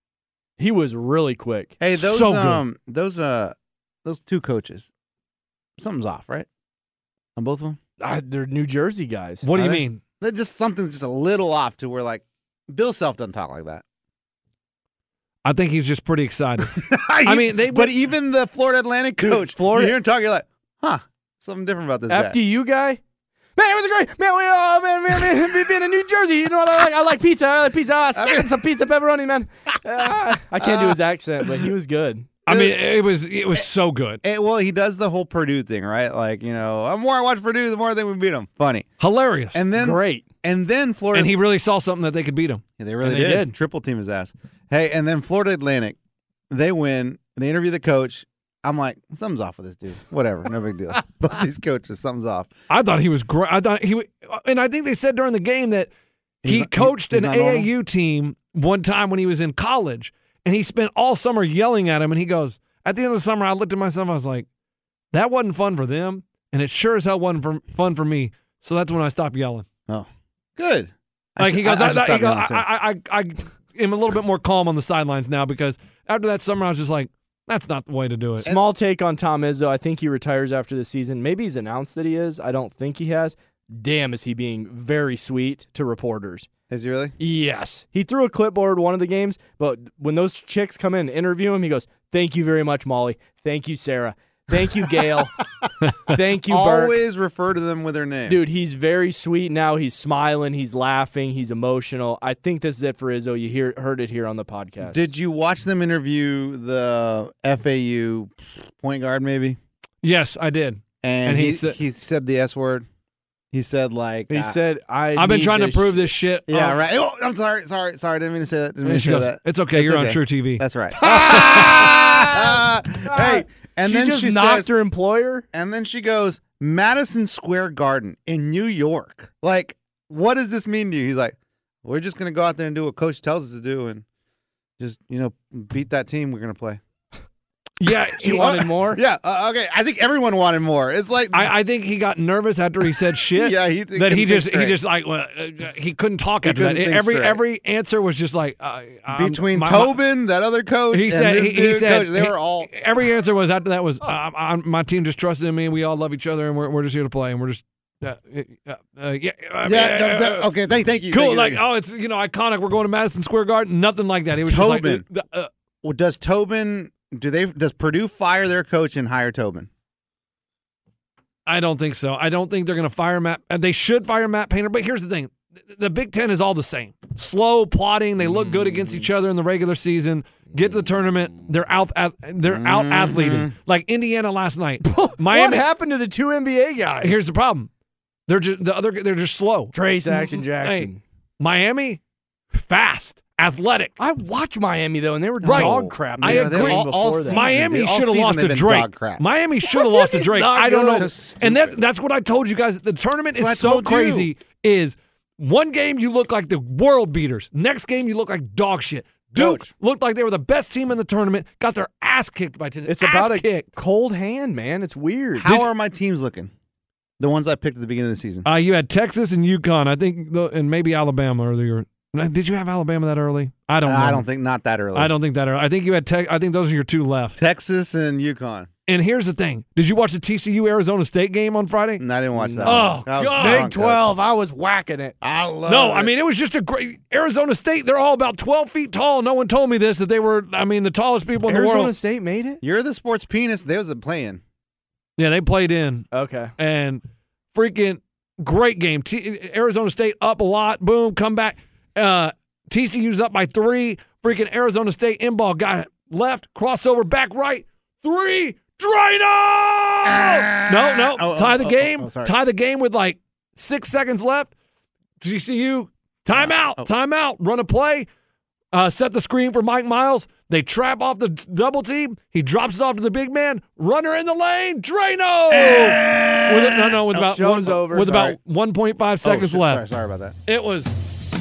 He was really quick. Hey, those So good. um, those uh, those two coaches, something's off, right? On both of them. Uh, they're New Jersey guys. What do you Are they? mean? They're just something's just a little off to where like Bill Self doesn't talk like that. I think he's just pretty excited. I mean, they but even the Florida Atlantic Dude, coach, Florida- you hear him talk, you're like, huh, something different about this guy. F D U guy? Man, it was great. Man, we uh, man, man, man, we being in New Jersey. You know what I like? I like pizza. I like pizza. Uh, second some pizza pepperoni, man. Uh, I can't do his accent, but he was good. I mean, it was it was so good. Eh, well, he does the whole Purdue thing, right? Like, you know, the more I watch Purdue, the more I think we beat them. Funny. Hilarious. And then Great. And then Florida. And he really saw something that they could beat him. Yeah, they really And they did. did. Triple team his ass. Hey, and then Florida Atlantic, they win. They interview the coach. I'm like, something's off with this dude. Whatever, no big deal. Both these coaches, something's off. I thought he was great. I thought he, w- and I think they said during the game that he He's not- coached he's an not A A normal? U team one time when he was in college, and he spent all summer yelling at him. And he goes, at the end of the summer, I looked at myself, I was like, that wasn't fun for them, and it sure as hell wasn't for, fun for me. So that's when I stopped yelling. Oh, good. I Like should- he goes, I- I I, should I, he stop goes yelling, too. I, I, I, I am a little bit more calm on the sidelines now because after that summer, I was just like, that's not the way to do it. Small take on Tom Izzo. I think he retires after the season. Maybe he's announced that he is. I don't think he has. Damn, is he being very sweet to reporters. Is he really? Yes. He threw a clipboard one of the games, but when those chicks come in and interview him, he goes, thank you very much, Molly. Thank you, Sarah. Thank you, Gail. Thank you, Burke. Always refer to them with their name. Dude, he's very sweet now. He's smiling. He's laughing. He's emotional. I think this is it for Izzo. You hear, heard it here on the podcast. Did you watch them interview the F A U point guard maybe? Yes, I did. And, And he, he he, said- said the S word. He said like He uh, said, I I've been need trying to this prove sh- this shit. Yeah, Oh. right. Oh, I'm sorry, sorry, sorry. Didn't mean to say that. Didn't mean And to she say goes, that. it's okay. You're on True T V. That's right. Uh, hey, and she then just she knocked says, her employer? and then she goes, Madison Square Garden in New York. Like, what does this mean to you? He's like, we're just gonna go out there and do what coach tells us to do, and just you know beat that team we're gonna play. Yeah, She he- wanted more? Yeah. Uh, okay. I think everyone wanted more. It's like I, I think he got nervous after he said shit. Yeah, he th- that he couldn't just think he straight. just like well, uh, he couldn't talk He after that. couldn't think Every straight. every answer was just like uh, um, between my- my- Tobin, that other coach, He and said this he, he dude, said coach, they he- were all. every answer was after that was uh, I, my team just trusted in me and we all love each other and we're we're just here to play and we're just uh, uh, uh, yeah I mean, Yeah. no, uh, th- okay. Thank, thank you. cool thank you, like thank you. oh it's you know iconic we're going to Madison Square Garden nothing like that. He was Tobin. just like uh, uh, Well, does Tobin? Do they? Does Purdue fire their coach and hire Tobin? I don't think so. I don't think they're going to fire Matt. and They should fire Matt Painter. But here's the thing: the Big Ten is all the same. Slow plotting. They look good against each other in the regular season. Get to the tournament. They're out. They're out athleting like Indiana last night. Miami. What happened to the two N B A guys? Here's the problem: they're just the other. They're just slow. Trace Action Jackson. Hey, Miami, fast, athletic. I watch Miami, though, and they were Right. dog crap. I They were agree. green All- all before that. season. Miami All should have season lost they've to been Drake. dog crap. Miami should have lost to He's Drake. not I don't good. know. So and that, stupid. that's what I told you guys. The tournament is That's what I so told you. crazy. Is one game you look like the world beaters. Next game you look like dog shit. Duke Coach. looked like they were the best team in the tournament. Got their ass kicked by ten. It's ass about a kicked. cold hand, man. It's weird. How are my teams looking? The ones I picked at the beginning of the season. Uh, you had Texas and UConn. I think, the, and maybe Alabama earlier. Did you have Alabama that early? I don't. Uh, know. I don't think not that early. I don't think that early. I think you had. Te- I think those are your two left. Texas and UConn. And here's the thing: did you watch the T C U Arizona State game on Friday? No, I didn't watch that. Oh, one. I was God. drunk, Big twelve. I was whacking it. I love No, it. I mean it was just a great Arizona State. They're all about twelve feet tall. No one told me this that they were. I mean, the tallest people in the Arizona world. State made it? You're the sports penis. There was a playing. Yeah, they played in Okay. and freaking great game. T- Arizona State up a lot. Boom, come back. Uh, T C U's up by three. Freaking Arizona State in ball got it left crossover back right three. Drano! no, no. Oh, tie oh, the oh, game. oh, sorry. tie the game with like six seconds left. T C U timeout. Oh. Timeout. Run a play. Uh, set the screen for Mike Miles. They trap off the d- double team. He drops it off to the big man. Runner in the lane. Drano. with a, no, no, with about Show's one, over. with Sorry. about one point five seconds oh, shit, left. Sorry, sorry about that. It was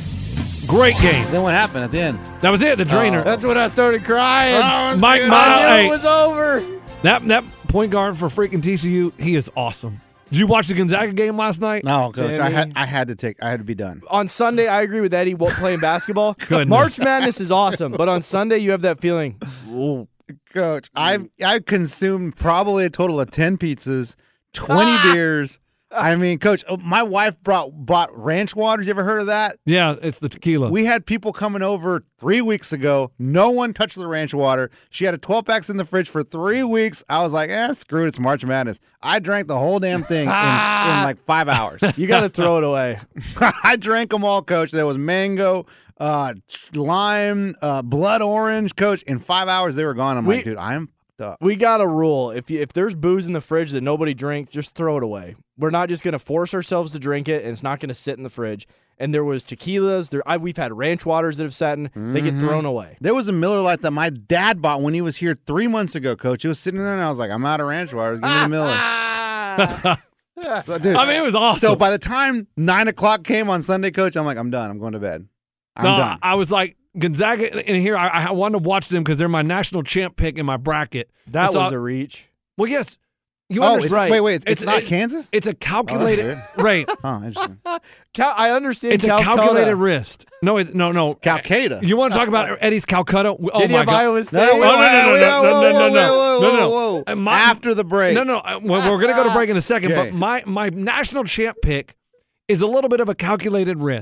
great game. Then what happened at the end? That was it. The drainer. That's when I started crying. Mike I Miles. knew Hey, it was over. that that point guard for freaking T C U. He is awesome. Did you watch the Gonzaga game last night? No, coach. I Jimmy. had I had to take. I had to be done. On Sunday, I agree with Eddie wa- playing basketball. Goodness. March Madness is awesome, but on Sunday, you have that feeling. Ooh. Coach, I've I've consumed probably a total of ten pizzas, twenty beers. I mean, Coach, my wife brought brought ranch waters. You ever heard of that? Yeah, it's the tequila. We had people coming over three weeks ago. No one touched the ranch water. She had a twelve packs in the fridge for three weeks. I was like, eh, screw it. It's March Madness. I drank the whole damn thing in, in like five hours. You got to throw it away. I drank them all, Coach. There was mango, uh, lime, uh, blood orange, Coach. In five hours, they were gone. I'm We- like, dude, I'm fucked up. We got a rule. If you, if there's booze in the fridge that nobody drinks, just throw it away. We're not just going to force ourselves to drink it, and it's not going to sit in the fridge. And there was tequilas. There, I, we've had ranch waters that have sat in. They get thrown away. There was a Miller Lite that my dad bought when he was here three months ago, Coach. It was sitting there, and I was like, I'm out of ranch water. Give me a Miller. So, dude, I mean, it was awesome. So by the time nine o'clock came on Sunday, Coach, I'm like, I'm done. I'm going to bed. I'm no, done. I was like Gonzaga in here. I, I wanted to watch them because they're my national champ pick in my bracket. That And so was I- a reach. well. Yes, you oh, understand. it's, wait, wait. It's, it's, not it- Kansas? It's a calculated right. Oh, interesting. Cal- I understand. It's a Calcutta. calculated wrist. No, it, no, no. Calcutta. You want to talk about Eddie's Calcutta? Oh Did he my have God. Iowa State? No, Oh, no, no, no, no, no, no, no, no, whoa, no, no. whoa, whoa. Uh, my- After the break. No, no. uh, Well, we're going to go to break in a second. Okay. But my my national champ pick is a little bit of a calculated risk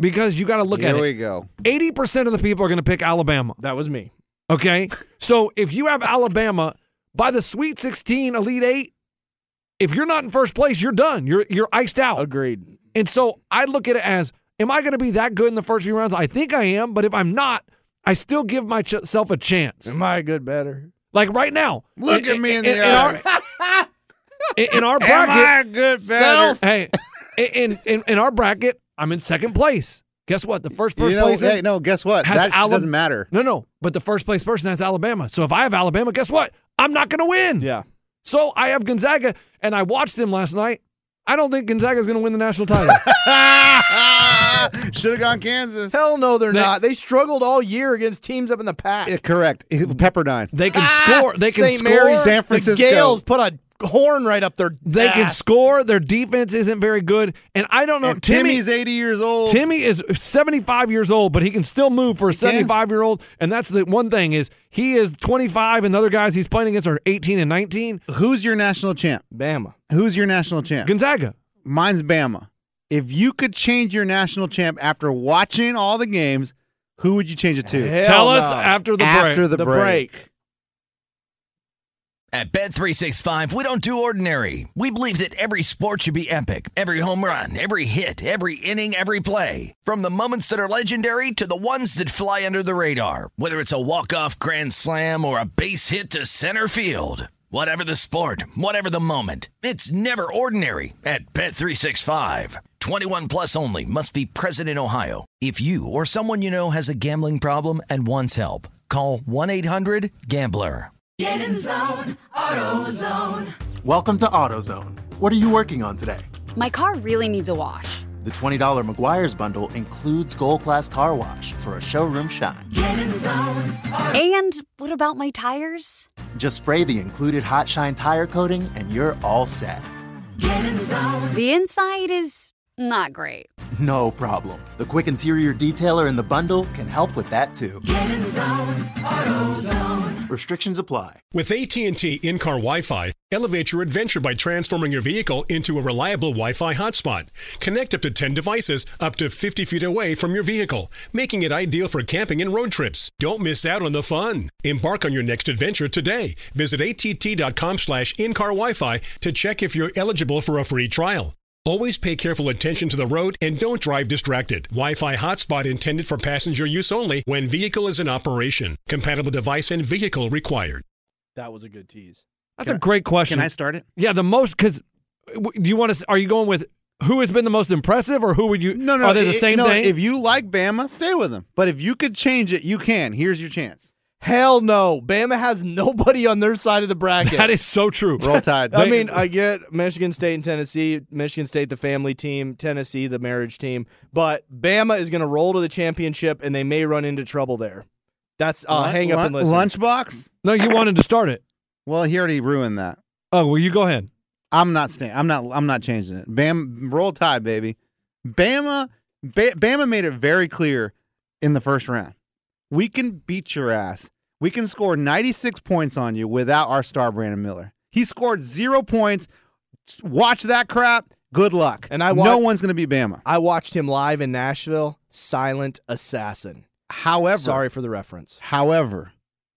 because you got to look Here at it. we go. eighty percent of the people are going to pick Alabama. That was me. Okay? So if you have Alabama by the Sweet sixteen, Elite Eight, if you're not in first place, you're done. You're you're iced out. Agreed. And so I look at it as, am I going to be that good in the first few rounds? I think I am, but if I'm not, I still give myself a chance. Am I a good better? Like right now. Look in, at me in, in the in eyes. Our, in, in our bracket. Am I a good better? Hey, in, in in our bracket, I'm in second place. Guess what? The first first You know, place hey, in no, guess what? has That Ala- doesn't matter. No, no. But the first place person has Alabama. So if I have Alabama, guess what? I'm not going to win. Yeah. So I have Gonzaga, and I watched them last night. I don't think Gonzaga's going to win the national title. Should have gone Kansas. Hell no, they're They- not. They struggled all year against teams up in the pack. Yeah, correct. Pepperdine. They can score. They can Saint score. Mary's, San Francisco. The Gales put a horn right up their They can ass. score. Their defense isn't very good. And I don't know. And Timmy, Timmy's eighty years old. Timmy is seventy-five years old, but he can still move for a seventy-five-year-old. And that's the one thing is he is twenty-five, and the other guys he's playing against are eighteen and nineteen. Who's your national champ? Bama. Who's your national champ? Gonzaga. Mine's Bama. If you could change your national champ after watching all the games, who would you change it to? Hell Tell us no. after the After break. the, The break. break. At Bet three sixty-five, we don't do ordinary. We believe that every sport should be epic. Every home run, every hit, every inning, every play. From the moments that are legendary to the ones that fly under the radar. Whether it's a walk-off grand slam or a base hit to center field. Whatever the sport, whatever the moment. It's never ordinary at Bet three sixty-five. twenty-one plus only. Must be present in Ohio. If you or someone you know has a gambling problem and wants help, call one eight hundred gambler. Get in zone, AutoZone. Welcome to AutoZone. What are you working on today? My car really needs a wash. The twenty dollars Meguiar's bundle includes Gold Class Car Wash for a showroom shine. Get in zone, And what about my tires? Just spray the included Hot Shine tire coating and you're all set. Get in zone. The inside is not great. No problem. The quick interior detailer in the bundle can help with that too. Get in zone, AutoZone. Restrictions apply. With A T and T in-car Wi-Fi, elevate your adventure by transforming your vehicle into a reliable Wi-Fi hotspot. Connect up to ten devices up to fifty feet away from your vehicle, making it ideal for camping and road trips. Don't miss out on the fun. Embark on your next adventure today. Visit att.com slash in-car Wi-Fi to check if you're eligible for a free trial. Always pay careful attention to the road and don't drive distracted. Wi-Fi hotspot intended for passenger use only when vehicle is in operation. Compatible device and vehicle required. That was a good tease. That's a great question. Can I start it? Yeah, the most, because do you want to, are you going with who has been the most impressive or who would you, No, no. are they the it- same no, thing? If you like Bama, stay with them. But if you could change it, you can. Here's your chance. Hell no. Bama has nobody on their side of the bracket. That is so true. Roll Tide. I mean, I get Michigan State and Tennessee. Michigan State, the family team. Tennessee, the marriage team. But Bama is going to roll to the championship, and they may run into trouble there. That's uh, hang up and listen. Lunchbox? No, you wanted to start it. Well, he already ruined that. Oh, well, you go ahead. I'm not staying. I'm not. I'm not changing it. Bam, roll Tide, baby. Bama, ba- Bama made it very clear in the first round. We can beat your ass. We can score ninety-six points on you without our star Brandon Miller. He scored zero points. Watch that crap. Good luck. And I no wa- one's going to beat Bama. I watched him live in Nashville. Silent assassin. However, Sorry for the reference. However,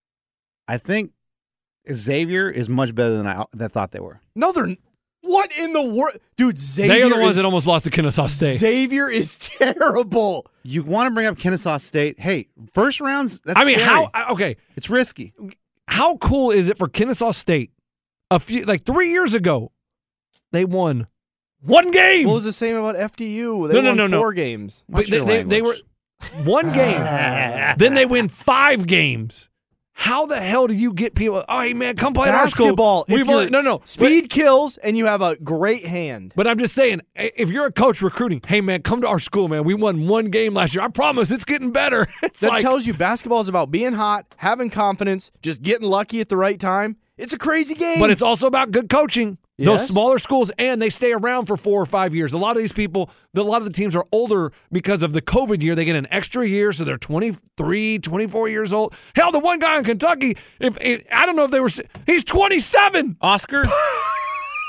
I think Xavier is much better than I, than I thought they were. No, they're. What in the world? Dude, Xavier They are the ones is, that almost lost to Kennesaw State. Xavier is terrible. You want to bring up Kennesaw State? Hey, first rounds. That's I mean, scary. how, okay. It's risky. How cool is it for Kennesaw State? A few, like three years ago, they won one game. What was the same about F D U? They No, no, won no, no. four games. But they, they, they were one game. Then they win five games. How the hell do you get people? Oh, hey man, come play at our school. Basketball. We've If only, you're- no, no. Speed But, kills, and you have a great hand. but I'm just saying, if you're a coach recruiting, hey man, come to our school, man. We won one game last year. I promise, it's getting better. It's That like, tells you basketball is about being hot, having confidence, just getting lucky at the right time. It's a crazy game. but it's also about good coaching. Those Yes. smaller schools, and they stay around for four or five years. A lot of these people, the, a lot of the teams are older because of the COVID year. They get an extra year, so they're twenty-three, twenty-four years old. Hell, the one guy in Kentucky, if, if I don't know if they were, he's twenty-seven. Oscar.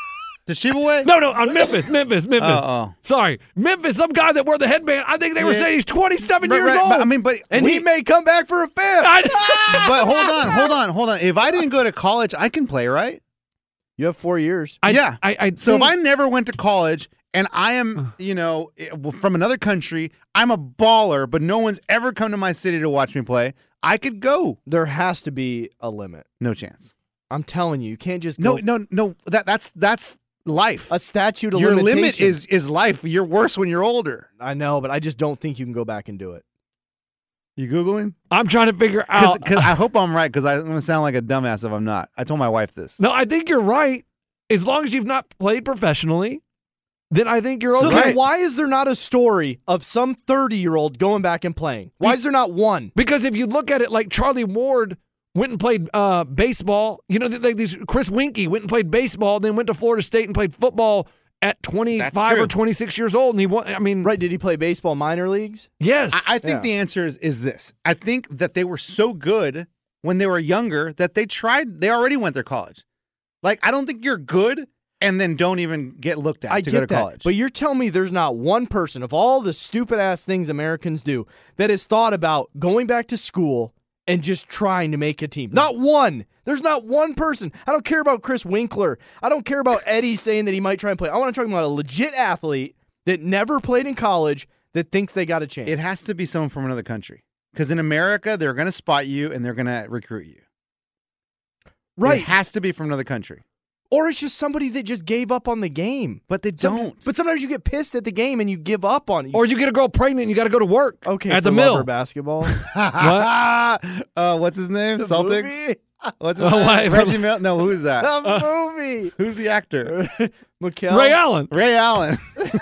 The Shibaway? No, no, on Memphis, Memphis, Memphis. Oh, oh. Sorry, Memphis. Some guy that wore the headband. I think they were Yeah. saying he's twenty-seven Right, years right, old. but, I mean, but And we- he may come back for a fifth. I- but hold on, hold on, hold on. If I didn't go to college, I can play, right? You have four years. I- yeah. I, I So if think- I never went to college and I am, you know, from another country, I'm a baller, but no one's ever come to my city to watch me play, I could go. There has to be a limit. No chance. I'm telling you, you can't just No, go. no, no. That that's that's life. A statute of Your limitation. limit is is life. You're worse when you're older. I know, but I just don't think you can go back and do it. You Googling? I'm trying to figure out. Because I hope I'm right, because I'm going to sound like a dumbass if I'm not. I told my wife this. No, I think you're right. As long as you've not played professionally, then I think you're So okay. then why is there not a story of some thirty-year-old going back and playing? Why is there not one? Because if you look at it, like Charlie Ward went and played uh, baseball. You know, like these Chris Winkie went and played baseball, then went to Florida State and played football at twenty-five or twenty-six years old. And he won. I mean, Right, did he play baseball minor leagues? yes. I, I think Yeah. the answer is, is this. I think that they were so good when they were younger that they tried, they already went to college. Like, I don't think you're good and then don't even get looked at I to get go to that, college. but you're telling me there's not one person of all the stupid ass things Americans do that has thought about going back to school and just trying to make a team. Not one. There's not one person. I don't care about Chris Winkler. I don't care about Eddie saying that he might try and play. I want to talk about a legit athlete that never played in college that thinks they got a chance. it has to be someone from another country. Because in America, they're going to spot you and they're going to recruit you. Right. It has to be from another country. Or it's just somebody that just gave up on the game. But they Some- don't. But sometimes you get pissed at the game and you give up on it. or you get a girl pregnant and you got to go to work okay, at for the mill. lover basketball. what? Uh, what's his name? The Celtics? movie? What's his Oh, name? wait, Reggie Mil- No, who's that? The movie. Who's the actor? Mikkel. Ray Allen. Ray Allen.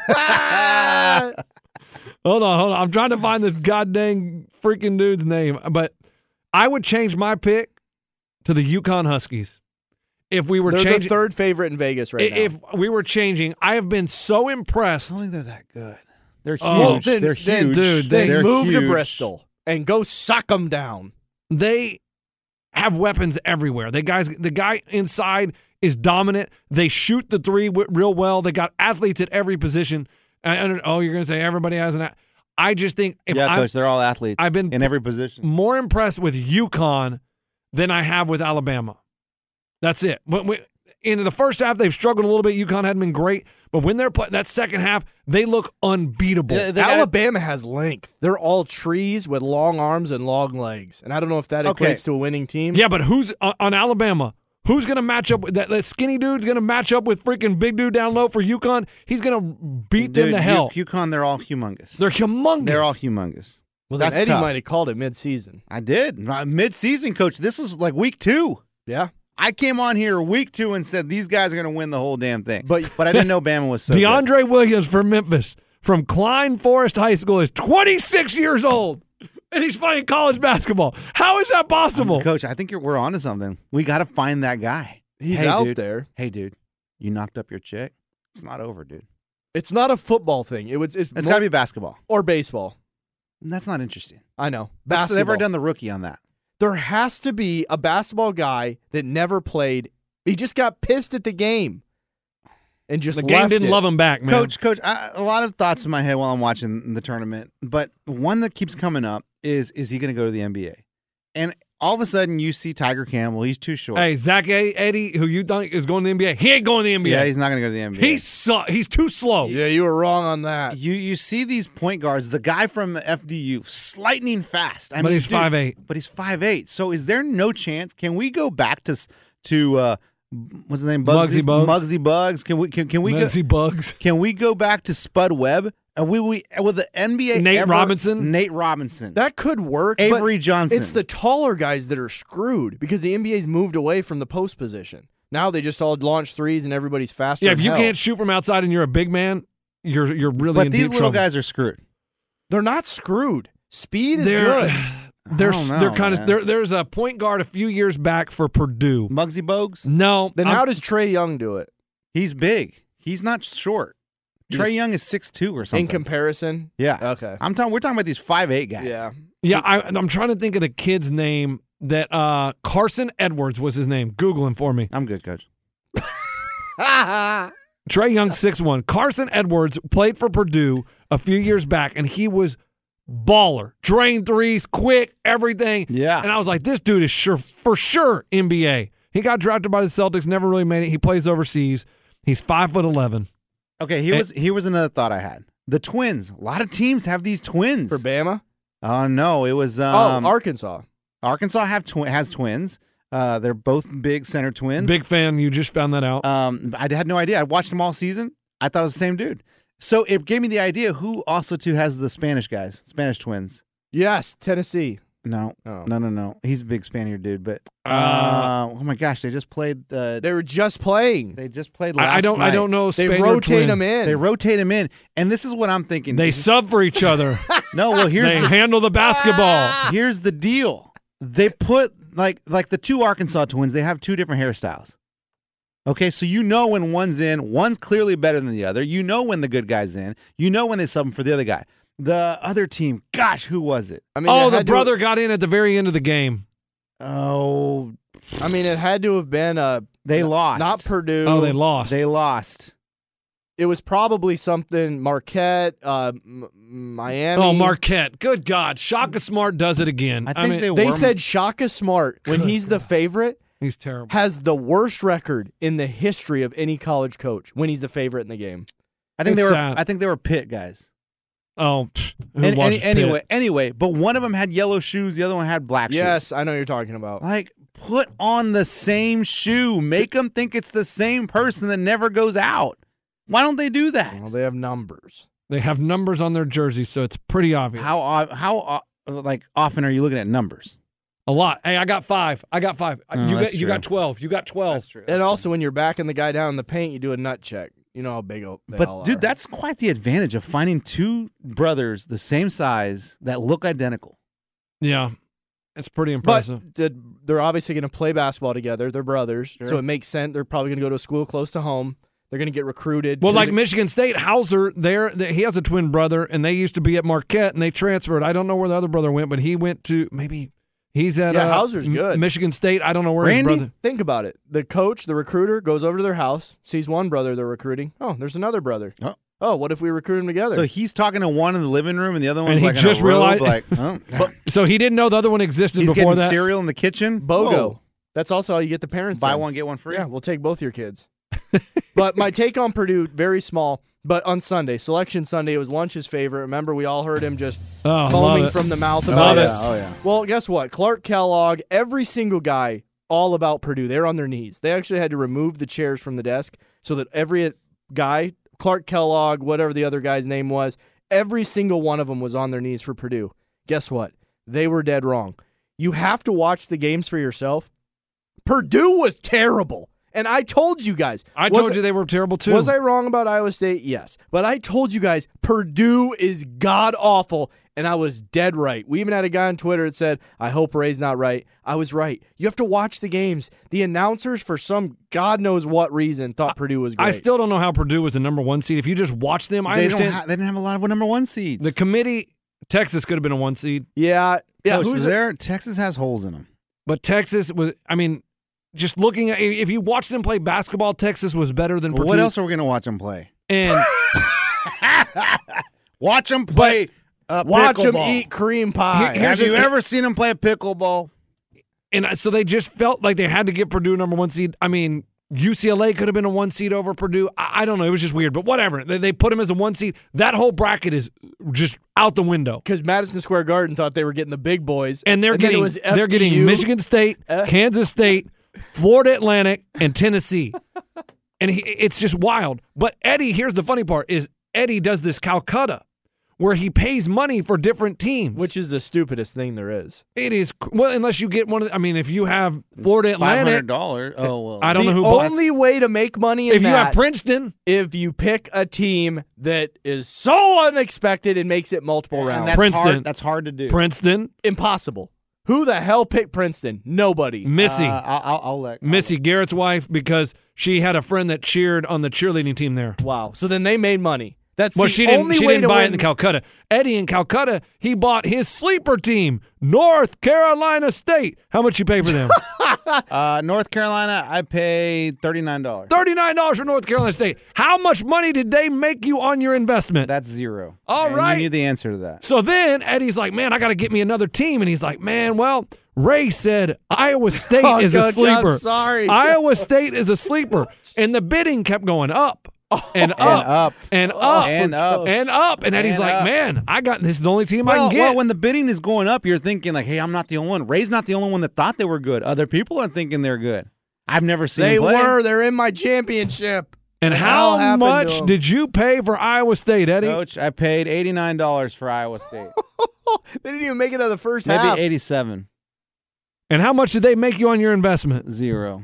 Hold on, hold on. I'm trying to find this goddamn freaking dude's name. But I would change my pick to the Yukon Huskies. If we were They're changing, the third favorite in Vegas right now. if we were changing, I have been so impressed. I don't think they're that good. They're huge. Oh, then- they're then- huge. dude, Then They're move to huge. Bristol and go suck them down. They have weapons everywhere. The guys, the guy inside is dominant. They shoot the three w- real well. They got athletes at every position. And, and- oh, you're going to say everybody has an. a- I just think if Yeah, I'm coach, they're all athletes. I've been in every position. more impressed with UConn than I have with Alabama. That's it. When we, in the first half, they've struggled a little bit. UConn hadn't been great, but when they're playing that second half, they look unbeatable. Yeah, they gotta- Alabama has length. They're all trees with long arms and long legs. And I don't know if that Okay. equates to a winning team. Yeah, but who's on, on Alabama? Who's going to match up with that, that skinny dude's going to match up with freaking big dude down low for UConn? He's going to beat them Dude, to hell. U- UConn, they're all humongous. They're humongous. They're all humongous. Well, then That's Eddie tough. might have called it mid-season. I did. Uh, Mid-season, coach. This was like week two. Yeah. I came on here week two and said these guys are going to win the whole damn thing. But but I didn't know Bama was so good. DeAndre Williams from Memphis, from Klein Forest High School, is twenty-six years old, and he's playing college basketball. How is that possible? Um, coach, I think you're, we're onto something. We got to find that guy. He's Hey, out dude. there. Hey, dude, you knocked up your chick? It's not over, dude. It's not a football thing. It was. It's, It's more- got to be basketball. or baseball. And that's not interesting. I know. That's, Basketball. they've never done the rookie on that. There has to be a basketball guy that never played. He just got pissed at the game and just The game left didn't it. love him back, man. Coach, coach, I, a lot of thoughts in my head while I'm watching the tournament, but one that keeps coming up is, is he going to go to the N B A? And all of a sudden you see Tiger Campbell. He's too short. Hey, Zach A- Eddie, who you think is going to the N B A, he ain't going to the N B A. Yeah, he's not going to go to the N B A. He's su- he's too slow. Yeah, you were wrong on that. You you see these point guards, the guy from F D U, lightning fast. I But mean, he's dude, five eight. But he's five eight. So is there no chance? Can we go back to s- to uh, what's his name? Bugsy, Muggsy Bugs. Muggsy Bugs. Can we can, can we go? Muggsy Bugs. Can we go back to Spud Webb? And we we with the N B A Nate ever- Robinson? Nate Robinson. That could work. but Avery Johnson. It's the taller guys that are screwed because the N B A's moved away from the post position. Now they just all launch threes and everybody's faster. Yeah, if than you hell. can't shoot from outside and you're a big man, you're you're really but in these deep little trouble. guys are screwed. They're not screwed. Speed is They're- good. They're I don't they're know, kind man. of there. There's a point guard a few years back for Purdue. Muggsy Bogues. No, Then I'm- how does Trey Young do it? He's big. He's not short. Trey He's- Young is six two or something. In comparison? yeah. Okay. I'm talking. We're talking about these five eight guys. Yeah. Yeah, I, I'm trying to think of the kid's name. That uh, Carson Edwards was his name. Google him for me. I'm good, coach. Trae Young, six one. Carson Edwards played for Purdue a few years back, and he was baller. Drain threes, quick, everything. Yeah. And I was like, this dude is sure for sure N B A. He got drafted by the Celtics, never really made it. He plays overseas. He's five foot eleven. Okay, here was here was another thought I had. The Twins. A lot of teams have these twins. For Bama? Oh, no. It was um, oh, Arkansas. Arkansas have twi- has twins. Uh, they're both big center twins. Big fan. You just found that out. Um, I had no idea. I watched them all season. I thought it was the same dude. So it gave me the idea who also too has the Spanish guys, Spanish twins. Yes, Tennessee. No, Oh. no, no, no. He's a big Spaniard dude, but uh, Uh, oh my gosh, they just played. Uh, They were just playing. they just played last I, I don't. night. I don't know. They Spaniard rotate twin. them in. They rotate him in, and this is what I'm thinking. They sub for each other. no, well here's They the handle the basketball. here's the deal. They put like like the two Arkansas twins. They have two different hairstyles. Okay, so you know when one's in, one's clearly better than the other. You know when the good guy's in. You know when they sub him for the other guy. The other team, gosh, who was it? I mean, Oh, it the had to- brother got in at the very end of the game. Oh, I mean, it had to have been uh they n- lost. Not Purdue. Oh, they lost. They lost. It was probably something Marquette, uh, M- Miami. Oh, Marquette. Good God. Shaka Smart does it again. I think mean, they They were- said Shaka Smart, when Good he's the favorite, he's terrible. has the worst record in the history of any college coach when he's the favorite in the game. I think It's they were. sad. I think they were Pitt guys. Oh, pfft, who Any, watches any, anyway, Pitt? anyway, but one of them had yellow shoes. The other one had black shoes. Yes, I know what you're talking about. Like, put on the same shoe. Make them think it's the same person that never goes out. Why don't they do that? Well, they have numbers. They have numbers on their jersey, so it's pretty obvious. How o- how o- like often are you looking at numbers? A lot. Hey, I got five. I got five. Oh, you that's got you true. got twelve. You got twelve. That's true. And also, when you're backing the guy down in the paint, you do a nut check. You know how big o- they all But dude, are. that's quite the advantage of finding two brothers the same size that look identical. Yeah, it's pretty impressive. But did, they're obviously going to play basketball together. They're brothers, so it makes sense. They're probably going to go to a school close to home. They're going to get recruited. Well, 'Cause like Michigan State, Hauser, there he has a twin brother, and they used to be at Marquette, and they transferred. I don't know where the other brother went, but he went to maybe he's at Yeah, uh, Hauser's M- good. Michigan State. I don't know where Randy? his brother. think about it. The coach, the recruiter, goes over to their house, sees one brother they're recruiting. Oh, there's another brother. Oh. Oh, what if we recruit them together? So he's talking to one in the living room, and the other one's And he like just in a robe, realized- like, oh, God. So he didn't know the other one existed he's before getting that. cereal in the kitchen. BOGO. Whoa. That's also how you get the parents. Buy in. one get one free. Yeah, we'll take both your kids. But my take on Purdue, very small. But on Sunday, Selection Sunday, it was Lunch's favorite. Remember, we all heard him just Oh, love foaming it. from the mouth Oh, about it. yeah. Oh yeah. Well, guess what? Clark Kellogg, every single guy, all about Purdue. They're on their knees. They actually had to remove the chairs from the desk so that every guy, Clark Kellogg, whatever the other guy's name was, every single one of them was on their knees for Purdue. Guess what? They were dead wrong. You have to watch the games for yourself. Purdue was terrible. And I told you guys. I Was told I- you they were terrible too. Was I wrong about Iowa State? Yes. But I told you guys Purdue is god awful, and I was dead right. We even had a guy on Twitter that said, I hope Ray's not right. I was right. You have to watch the games. The announcers, for some God knows what reason, thought Purdue was great. I still don't know how Purdue was the number one seed. If you just watch them, I They don't. understand Ha- they didn't have a lot of number one seeds. the committee. Texas could have been a one seed, Yeah. Yeah. Coach, who's there? Texas has holes in them. but Texas was. I mean, just looking at if you watch them play basketball, Texas was better than Well, Purdue. what else are we gonna watch them play? And Watch them play. Uh, Watch them pickleball. eat cream pie. Here- Have here's you the- ever seen them play a pickleball? and so they just felt like they had to get Purdue number one seed. I mean, U C L A could have been a one seed over Purdue. I, I don't know. It was just weird, but whatever. They, they put them as a one seed. That whole bracket is just out the window. Because Madison Square Garden thought they were getting the big boys. And they're then getting it was they're getting F D U. Michigan State, Uh. Kansas State, Florida Atlantic, and Tennessee. And he, it's just wild. But Eddie, here's the funny part: is Eddie does this Calcutta, where he pays money for different teams. Which is the stupidest thing there is. It is well, unless you get one of. The, I mean, if you have Florida Five hundred Atlantic, dollars. Oh well. I don't the know who. bought- only way to make money in if you that, have Princeton, if you pick a team that is so unexpected and makes it multiple And rounds. that's Princeton. Hard, that's hard to do. Princeton, Impossible. Who the hell picked Princeton? Nobody. Missy, Uh, I'll, I'll, I'll let Missy Garrett's wife, because she had a friend that cheered on the cheerleading team there. Wow. So then they made money. That's well, the she didn't, only she way didn't to buy win. it in Calcutta. Eddie in Calcutta, he bought his sleeper team, North Carolina State. How much you pay for them? uh, North Carolina, I paid thirty-nine dollars. thirty-nine dollars for North Carolina State. How much money did they make you on your investment? That's zero. All and right. You knew the answer to that. So then Eddie's like, man, I got to get me another team. And he's like, man, well, Ray said Iowa State Oh, is Coach, a sleeper. I'm sorry. Iowa State is a sleeper. And the bidding kept going up. And up, And up. and up, And up. and up, and Eddie's And like, up. "Man, I got this. Is the only team I Well, can get." well, when the bidding is going up, you're thinking like, "Hey, I'm not the only one. Ray's not the only one that thought they were good. Other people are thinking they're good. I've never seen They them play. were. They're in my championship. and What how happened to much them? did you pay for Iowa State, Eddie? Coach, I paid eighty-nine dollars for Iowa State. They didn't even make it out of the first Maybe half. eighty-seven. And how much did they make you on your investment, Zero.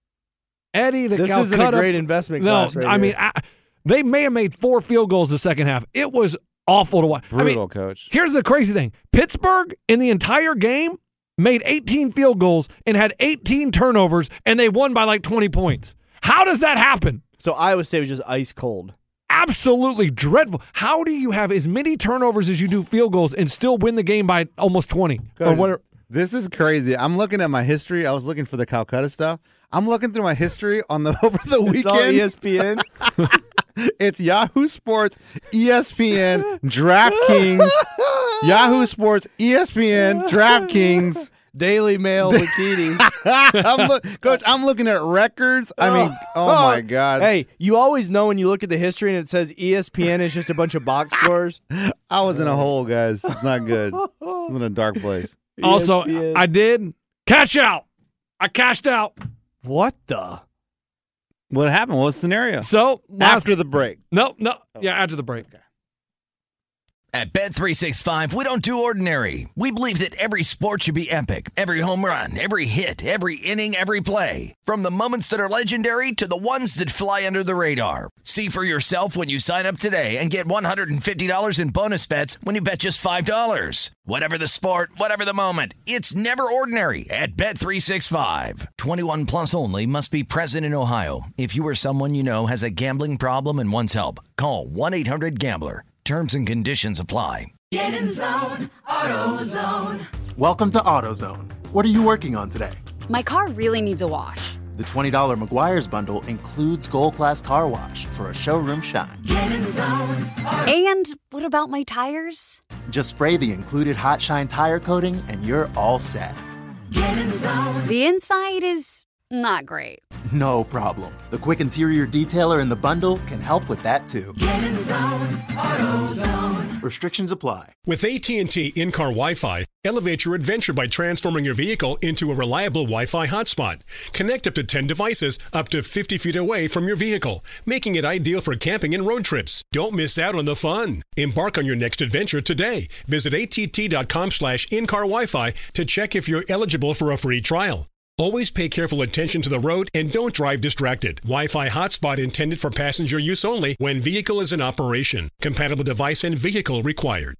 Eddie? The This Calcutta, isn't a great investment No, class right I mean, here. I, they may have made four field goals the second half. It was awful to watch. Brutal, I mean, Coach. here's the crazy thing: Pittsburgh in the entire game made eighteen field goals and had eighteen turnovers, and they won by like twenty points. How does that happen? So Iowa State was just ice cold. Absolutely dreadful. How do you have as many turnovers as you do field goals and still win the game by almost twenty? Or Coach, whatever? This is crazy. I'm looking at my history. I was looking for the Calcutta stuff. I'm looking through my history on the over the weekend. It's all E S P N. It's Yahoo Sports, E S P N, DraftKings, Yahoo Sports, E S P N, DraftKings, Daily Mail, Bikini. I'm look, Coach, I'm looking at records. I mean, oh my God. Hey, you always know when you look at the history and it says E S P N is just a bunch of box scores. I was in a hole, guys. It's not good. I was in a dark place. Also, E S P N. I did cash out. I cashed out. What the? What happened? What was the scenario? So last, After the break. no, no, yeah, after the break. At Bet three sixty-five, we don't do ordinary. We believe that every sport should be epic. Every home run, every hit, every inning, every play. From the moments that are legendary to the ones that fly under the radar. See for yourself when you sign up today and get one hundred fifty dollars in bonus bets when you bet just five dollars. Whatever the sport, whatever the moment, it's never ordinary at Bet three sixty-five. twenty-one plus only. Must be present in Ohio. If you or someone you know has a gambling problem and wants help, call one eight hundred gambler. Terms and conditions apply. Get in the zone, AutoZone. Welcome to AutoZone. What are you working on today? My car really needs a wash. The twenty dollars Meguiar's bundle includes Gold Class Car Wash for a showroom shine. Get in the zone, And what about my tires? Just spray the included Hot Shine tire coating and you're all set. get in the zone. The inside is not great. No problem. The quick interior detailer in the bundle can help with that too. Get in the zone, AutoZone. Restrictions apply. With A T and T in-car Wi-Fi, elevate your adventure by transforming your vehicle into a reliable Wi-Fi hotspot. Connect up to ten devices up to fifty feet away from your vehicle, making it ideal for camping and road trips. Don't miss out on the fun. Embark on your next adventure today. Visit att.com slash in-car Wi-Fi to check if you're eligible for a free trial. Always pay careful attention to the road and don't drive distracted. Wi-Fi hotspot intended for passenger use only when vehicle is in operation. Compatible device and vehicle required.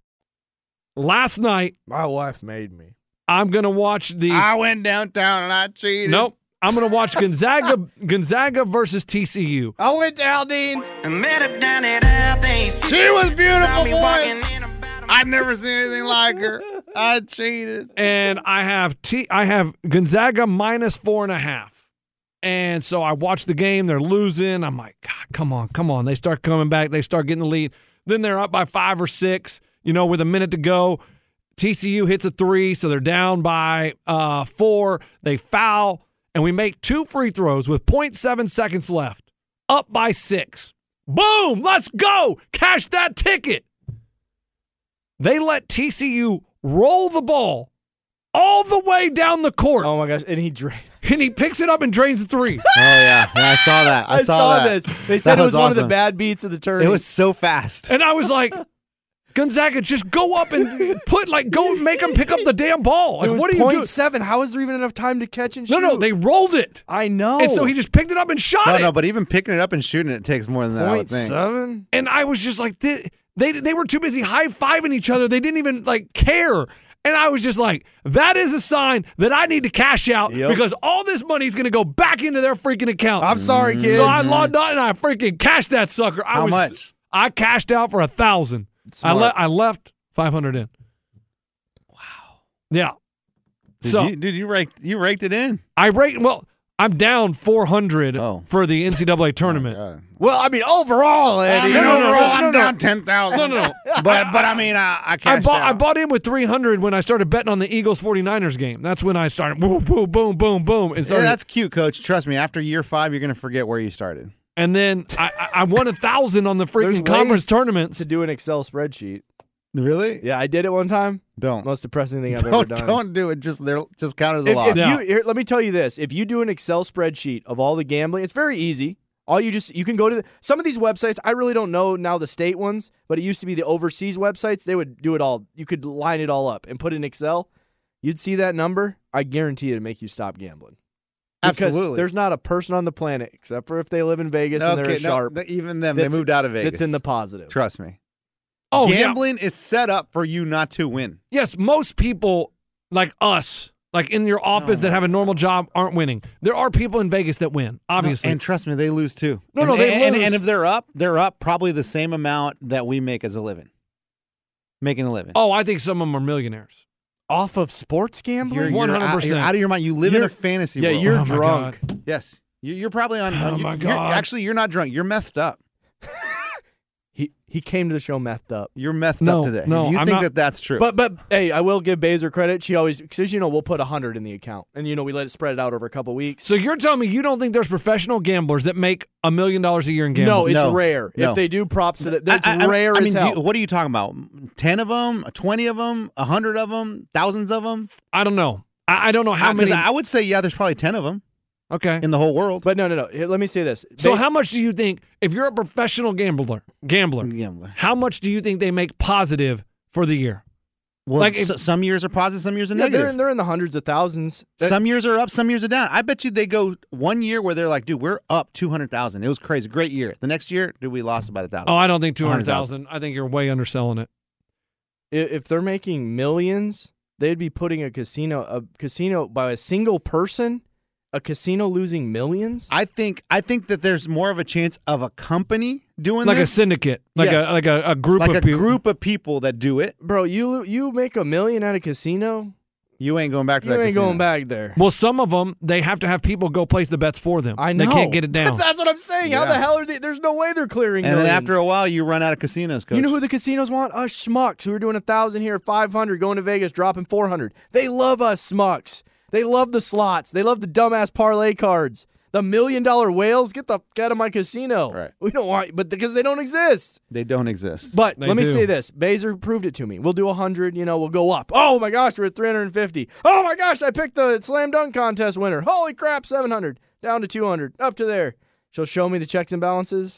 Last night, My wife made me. I'm going to watch the. I went downtown and I cheated. Nope. I'm going to watch Gonzaga Gonzaga versus T C U. I went to Aldean's. I met her down at Aldean's. She was beautiful, boy. I've never seen anything like her. I cheated. And I have T I have Gonzaga minus four and a half. And so I watch the game. They're losing. I'm like, God, come on, come on. They start coming back. They start getting the lead. Then they're up by five or six, you know, with a minute to go. T C U hits a three, so they're down by uh, four. They foul, and we make two free throws with zero point seven seconds left. Up by six. Boom! Let's go! Cash that ticket. They let T C U roll the ball all the way down the court. Oh my gosh! And he drank. And he picks it up and drains the three. Oh, yeah. yeah I saw that. I, I saw, saw that. this. They said That it was, was one of the awesome. bad beats of the tournament. It was so fast. And I was like, Gonzaga, just go up and put, like, go make them pick up the damn ball. Like, it was what are you doing? point seven. How is there even enough time to catch and shoot? No, no, they rolled it. I know. And so he just picked it up and shot No, it. no, but even picking it up and shooting it takes more than that, I would point think. seven. And I was just like, they, they, they were too busy high-fiving each other. They didn't even, like, care. And I was just like, that is a sign that I need to cash out Yep. because all this money is going to go back into their freaking account. I'm sorry, kids. So I logged on and I freaking cashed that sucker. I How was, much? I cashed out for a thousand. I, le- I left five hundred in. Wow. Yeah. Did so, you, dude, you raked you raked it in. I rate. Well, I'm down four hundred oh. for the N C double A tournament. Oh, well, I mean, overall, Eddie. No, no, no, no, I'm no, no. down ten thousand. No, no, no. but but I mean, I, I cashed I bought out. I bought in with three hundred when I started betting on the Eagles forty-niners game. That's when I started boom, boom, boom, boom, boom. And started, yeah, that's cute, Coach. Trust me. After year five, you're gonna forget where you started. And then I, I won a thousand on the There's freaking conference ways tournaments. to do an Excel spreadsheet. Really? Yeah, I did it one time. Don't. Most depressing thing I've don't, ever done. Don't do it. Just there. Just count as a If, loss. if Yeah. you, here, let me tell you this: if you do an Excel spreadsheet of all the gambling, it's very easy. All you just you can go to the, some of these websites. I really don't know now the state ones, but it used to be the overseas websites. They would do it all. You could line it all up and put it in Excel. You'd see that number. I guarantee it'd make you stop gambling. Because Absolutely. there's not a person on the planet, except for if they live in Vegas and they're Okay, a sharp. no, th- even them, they that's- moved out of Vegas. It's in the positive. Trust me. Oh, yeah. Gambling is set up for you not to win. Yes, most people like us, like in your office that have a normal job, aren't winning. There are people in Vegas that win, obviously. And trust me, they lose too. No, and, no, they and, lose. And if they're up, they're up probably the same amount that we make as a living. Making a living. oh, I think some of them are millionaires. Off of sports gambling? You're, you're one hundred out, percent. you're out of your mind. You live in You're- a fantasy yeah, world. you're Oh, my drunk. God. Yes. You- You're probably on. Oh, you- my you're- God. Actually, you're not drunk. You're methed up. He he came to the show methed up. You're methed No, up today. no, you I'm think not- that that's true? But but hey, I will give Baser credit. She always because you know we'll put a hundred in the account, and you know we let it spread it out over a couple weeks. So you're telling me you don't think there's professional gamblers that make a million dollars a year in gambling? No, it's No. rare. No. If they do, props to that. That's I, I- rare I as mean, hell. you- what are you talking about? Ten of them, twenty of them, a hundred of them, thousands of them? I don't know. I, I don't know how Because many. I would say, yeah, there's probably ten of them okay. in the whole world. But no, no, no. Here, let me say this. So Ba- how much do you think, if you're a professional gambler, gambler, Gambler. how much do you think they make positive for the year? Well, Like if- s- some years are positive, some years are yeah, negative. they're in, they're in the hundreds of thousands. That- Some years are up, some years are down. I bet you they go one year where they're like, dude, we're up two hundred thousand. It was crazy. Great year. The next year, dude, we lost about a thousand. Oh, I don't think two hundred one hundred thousand. thousand. I think you're way underselling it. i- if they're making millions, they'd be putting a casino a casino by a single person, a casino losing millions. I think I think that there's more of a chance of a company doing Like a this. syndicate, like Yes. a like a, a group like of a people. group of people that do it. Bro, you you make a million at a casino, You ain't going back to you that ain't casino. going back there. Well, some of them they have to have people go place the bets for them. I know. They can't get it down. That's what I'm saying. How Yeah. the hell are they? There's no way they're clearing And then millions. after a while, you run out of casinos, Coach. You know who the casinos want? Us schmucks who are doing a thousand here, five hundred, going to Vegas, dropping four hundred. They love us schmucks. They love the slots. They love the dumbass parlay cards. The million dollar whales, get the fuck out of my casino. Right. We don't want, but because they don't exist. They don't exist. But They let me do. say this: Baser proved it to me. We'll do a hundred. You know, we'll go up. Oh my gosh, we're at three hundred and fifty. Oh my gosh, I picked the slam dunk contest winner. Holy crap, seven hundred down to two hundred, up to there. She'll show me the checks and balances.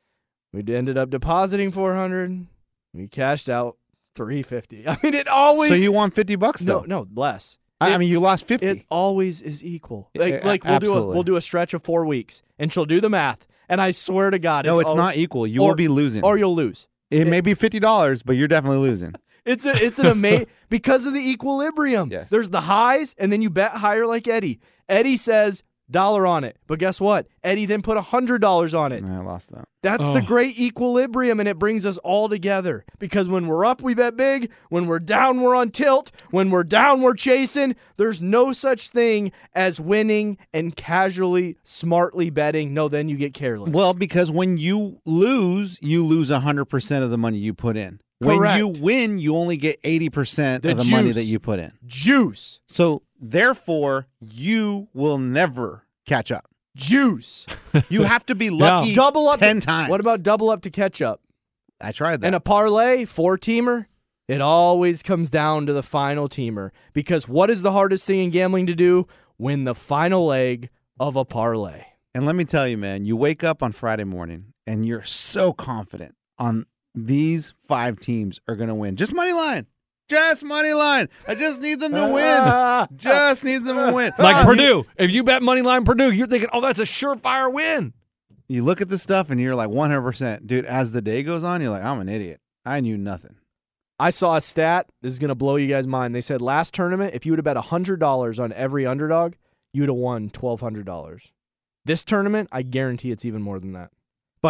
We ended up depositing four hundred. We cashed out three fifty. I mean, it always. So you won fifty bucks no, though? no, less. I, I It- mean, you lost fifty. It always is equal. Like, Yeah, like we'll do a absolutely. we'll do a stretch of four weeks, and she'll do the math. And I swear to God, no, it's it's al- not equal. You or- will be losing. or you'll lose. it may be fifty dollars, but you're definitely losing. It's a, it's an amazing because of the equilibrium. Yes. There's the highs, and then you bet higher like Eddie. Eddie says dollar on it, but guess what? Eddie then put a hundred dollars on it. I lost that. That's the Oh. great equilibrium, and it brings us all together. Because when we're up, we bet big. When we're down, we're on tilt. When we're down, we're chasing. There's no such thing as winning and casually, smartly betting. No, then you get careless. Well, because when you lose, you lose one hundred percent of the money you put in. When Correct. you win, you only get eighty percent The of the money juice. that you put in. Juice. So, therefore, you will never catch up. Juice. You have to be lucky Double up ten to, times. What about double up to catch up? I tried that. And a parlay, four-teamer, it always comes down to the final teamer. Because what is the hardest thing in gambling to do? Win the final leg of a parlay. And let me tell you, man, you wake up on Friday morning and you're so confident on these five teams are going to win. Just money line. Just money line. I just need them to win. Just need them to win. Like Purdue. If you bet money line Purdue, you're thinking, oh, that's a surefire win. You look at the stuff and you're like one hundred percent. Dude, as the day goes on, you're like, I'm an idiot. I knew nothing. I saw a stat. This is going to blow you guys' mind. They said last tournament, if you would have bet one hundred dollars on every underdog, you would have won twelve hundred dollars. This tournament, I guarantee it's even more than that. But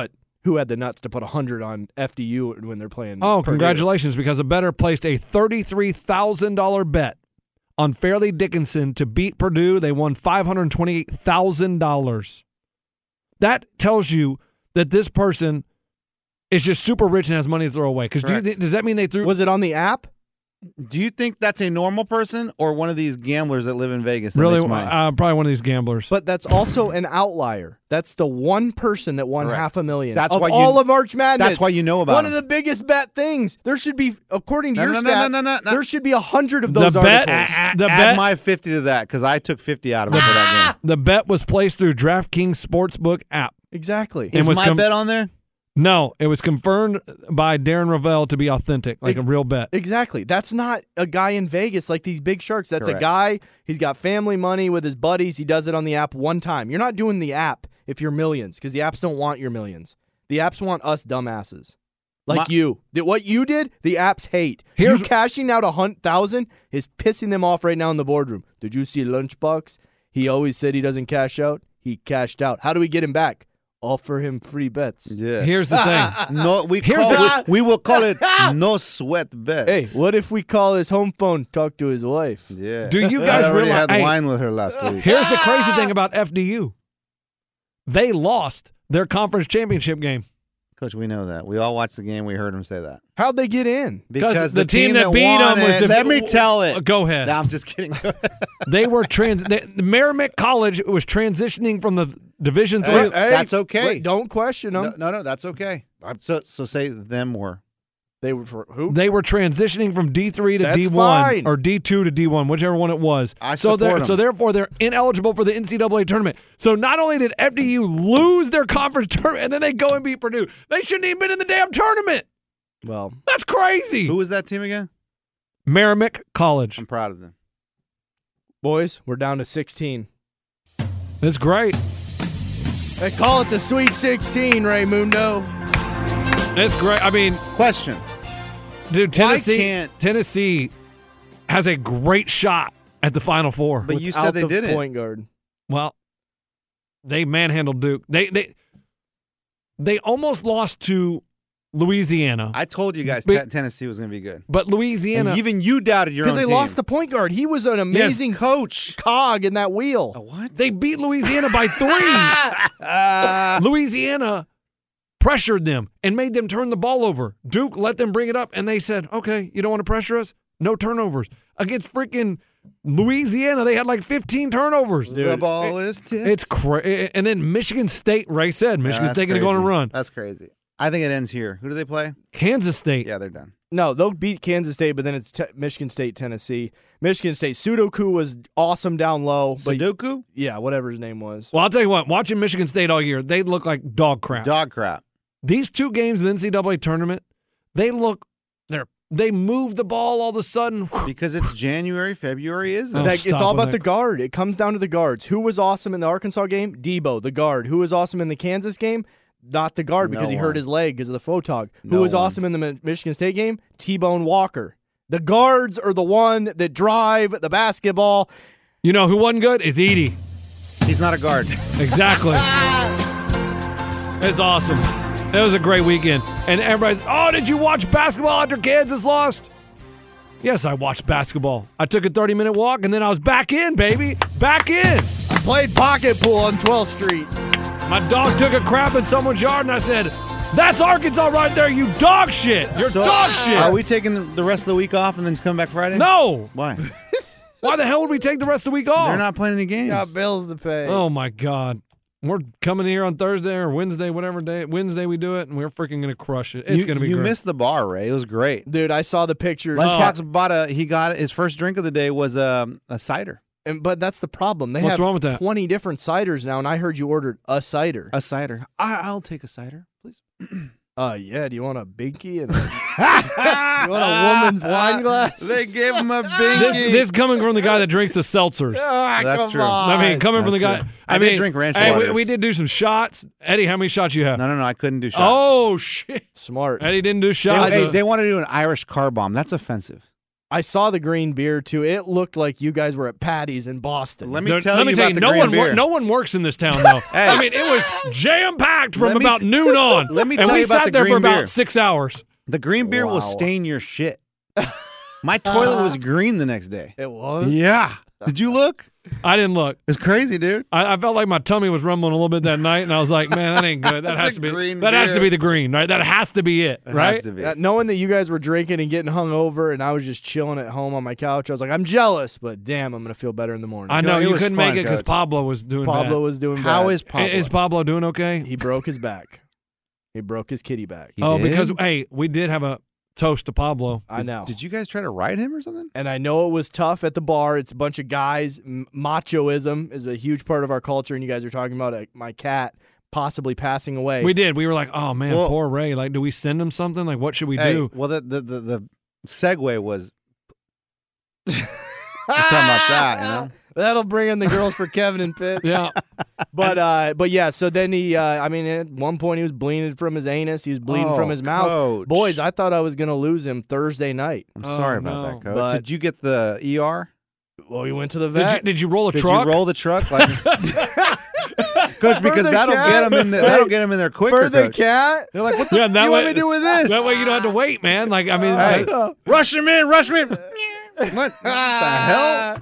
who had the nuts to put one hundred on F D U when they're playing. Oh, Purdue. congratulations, because a bettor placed a thirty-three thousand dollars bet on Fairleigh Dickinson to beat Purdue. They won five hundred twenty-eight thousand dollars. That tells you that this person is just super rich and has money to throw away. Because do you th- does that mean they threw? Was it on the app? Do you think that's a normal person or one of these gamblers that live in Vegas that Really, makes money? uh, probably one of these gamblers. But that's also an outlier. That's the one person that won Correct. half a million. That's of why you- all of March Madness. that's why you know about one him. of the biggest bet things. There should be, according to No, your no, no, stats, no, no, no, no. there should be a hundred of The those bet- articles. Uh, the Add bet- my fifty to that because I took fifty out of it for that game. The bet was placed through DraftKings Sportsbook app. Exactly. And Is was my com- bet on there? No, it was confirmed by Darren Ravel to be authentic, like Ex- a real bet. Exactly. That's not a guy in Vegas like these big sharks. That's Correct. a guy, he's got family money with his buddies. He does it on the app one time. You're not doing the app if you're millions because the apps don't want your millions. The apps want us dumbasses. Like My- you. Did what you did, the apps hate. Here's- you cashing out a hundred thousand is pissing them off right now in the boardroom. Did you see Lunchbox? He always said he doesn't cash out. He cashed out. How do we get him back? Offer him free bets. Yes. Here's the thing. No, we Here's call the- it, we will call it no sweat bet. Hey, what if we call his home phone, talk to his wife? Yeah. Do you guys I already realize- had hey, wine with her last week. Here's the crazy thing about F D U. They lost their conference championship game. Coach, we know that. We all watched the game. We heard him say that. How'd they get in? Because the team that beat won them was it- the- Let me tell it. Go ahead. No, I'm just kidding. They were trans. They, Merrimack College was transitioning from the Division Three. Hey, that's okay. Wait, don't question them. No, no, no, that's okay. So, so say them were. They were for who? They were transitioning from D three to That's D one fine. or D two to D one, whichever one it was. I so support they're- 'em. So therefore, they're ineligible for the N C double A tournament. So not only did F D U lose their conference tournament, and then they go and beat Purdue, they shouldn't even been in the damn tournament. Well, That's crazy. Who was that team again? Merrimack College. I'm proud of them. boys, we're down to sixteen. It's great. They call it the Sweet sixteen, Raymundo. It's great. I mean, Question. dude, Why Tennessee, can't- Tennessee has a great shot at the Final Four. But you Without said they the didn't. point guard. Well, they manhandled Duke. They they they almost lost to Louisiana, I told you guys But- te- Tennessee was going to be good. but Louisiana. And even you douded your own Because they team. lost the point guard. He was an amazing coach cog in that wheel. What? They beat Louisiana by three. Louisiana pressured them and made them turn the ball over. Duke let them bring it up, and they said, okay, you don't want to pressure us? No turnovers. Against freaking Louisiana, they had like fifteen turnovers. The ball is tipped. It's crazy. And then Michigan State, Ray said, Michigan Yeah, that's State going to go on a crazy. run. That's crazy. I think it ends here. Who do they play? Kansas State. Yeah, they're done. No, they'll beat Kansas State, but then it's te- Michigan State, Tennessee. Michigan State. Sudoku was awesome down low. But Sudoku? yeah, whatever his name was. Well, I'll tell you what, watching Michigan State all year, they look like dog crap. Dog crap. These two games in the N C double A tournament, they look, they're they move the ball all of a sudden. Because it's January, February, isn't Oh, it? That- stop it's all with about that. the guard. It comes down to the guards. Who was awesome in the Arkansas game? Debo, the guard. Who was awesome in the Kansas game? Not the guard because No he one. hurt his leg because of the photog. Who No was one. awesome in the Mi- Michigan State game? T-Bone Walker. The guards are the one that drive the basketball. You know who wasn't good? Is Edie. He's not a guard. Exactly. It's awesome. It was a great weekend. And everybody's, oh, did you watch basketball after Kansas lost? Yes, I watched basketball. I took a thirty-minute walk, and then I was back in, baby. Back in. I played pocket pool on twelfth Street. My dog took a crap in someone's yard, and I said, that's Arkansas right there, you dog shit. You're So, dog shit. Are we taking the- the rest of the week off and then just coming back Friday? No. Why? Why the hell would we take the rest of the week off? They're not playing any games. Got bills to pay. Oh, my God. We're coming here on Thursday or Wednesday, whatever day. Wednesday we do it, and we're freaking going to crush it. It's you, going to be You great. missed the bar, Ray. It was great. Dude, I saw the pictures. Lunchbox bought a. He got his first drink of the day was um, a cider. And, but that's the problem. They What's have wrong with that? twenty different ciders now, and I heard you ordered a cider. A cider. I, I'll take a cider, please. Uh, yeah. Do you want a binky and a, you want a woman's wine glass? They gave him a binky. This, this coming from the guy that drinks the seltzers. Ah, That's come true. on. I mean, coming from the That's guy. true. I, I mean, did drink ranch hey, we, waters. we did do some shots. Eddie, how many shots you have? No, no, no. I couldn't do shots. Oh shit! Smart. Eddie didn't do They, shots. hey, they want to do an Irish car bomb. That's offensive. I saw the green beer too. It looked like you guys were at Patty's in Boston. Let me No, tell let you me tell about you, the no green one beer. wor- no one works in this town though. Hey. I mean, it was jam packed from Let me- about noon on. Let me and tell we you about sat the there for green about beer. six hours. The green beer will Wow. stain your shit. My toilet was green the next day. It was? Yeah. Did you look? I didn't look. It's crazy, dude. I, I felt like my tummy was rumbling a little bit that night, and I was like, "Man, that ain't good. That has The to be green that has to beer. be the green, right? That has to be it, It right?" has to be. Uh, knowing that you guys were drinking and getting hung over and I was just chilling at home on my couch, I was like, I'm jealous, but damn, I'm going to feel better in the morning. I know it you was couldn't fun, make it because Coach. Pablo was doing Pablo bad. was doing How bad. is Pablo? Is Pablo doing okay? He broke his back. He broke his kitty back. He oh, did? because hey, we did have a toast to Pablo. I know. Did you guys try to ride him or something? And I know it was tough at the bar. It's a bunch of guys. M- machoism is a huge part of our culture, and you guys are talking about uh, my cat possibly passing away. We did. We were like, "Oh man, Well- poor Ray. Like, do we send him something? Like, what should we Hey, do?" well, the the the, the segue was. We're talking about that, you know. That'll bring in the girls for Kevin and Pitt. Yeah. But uh, but yeah. So then he, uh, I mean, at one point he was bleeding from his anus. He was bleeding Oh, from his mouth. Coach. Boys, I thought I was gonna lose him Thursday night. I'm Oh, sorry about no. that, Coach. But- Did you get the E R? Well, we went to the Did vet. you, did you roll a Did truck? you roll the truck, like, Coach? Because the that'll cat? get him in. The, Hey, that'll get him in there quicker. for the Coach. cat? They're like, what the Yeah, f- that you way, want me to do with this? That way you don't have to wait, man. Like, I mean, Hey, like- rush him in, rush him in. What, what the hell?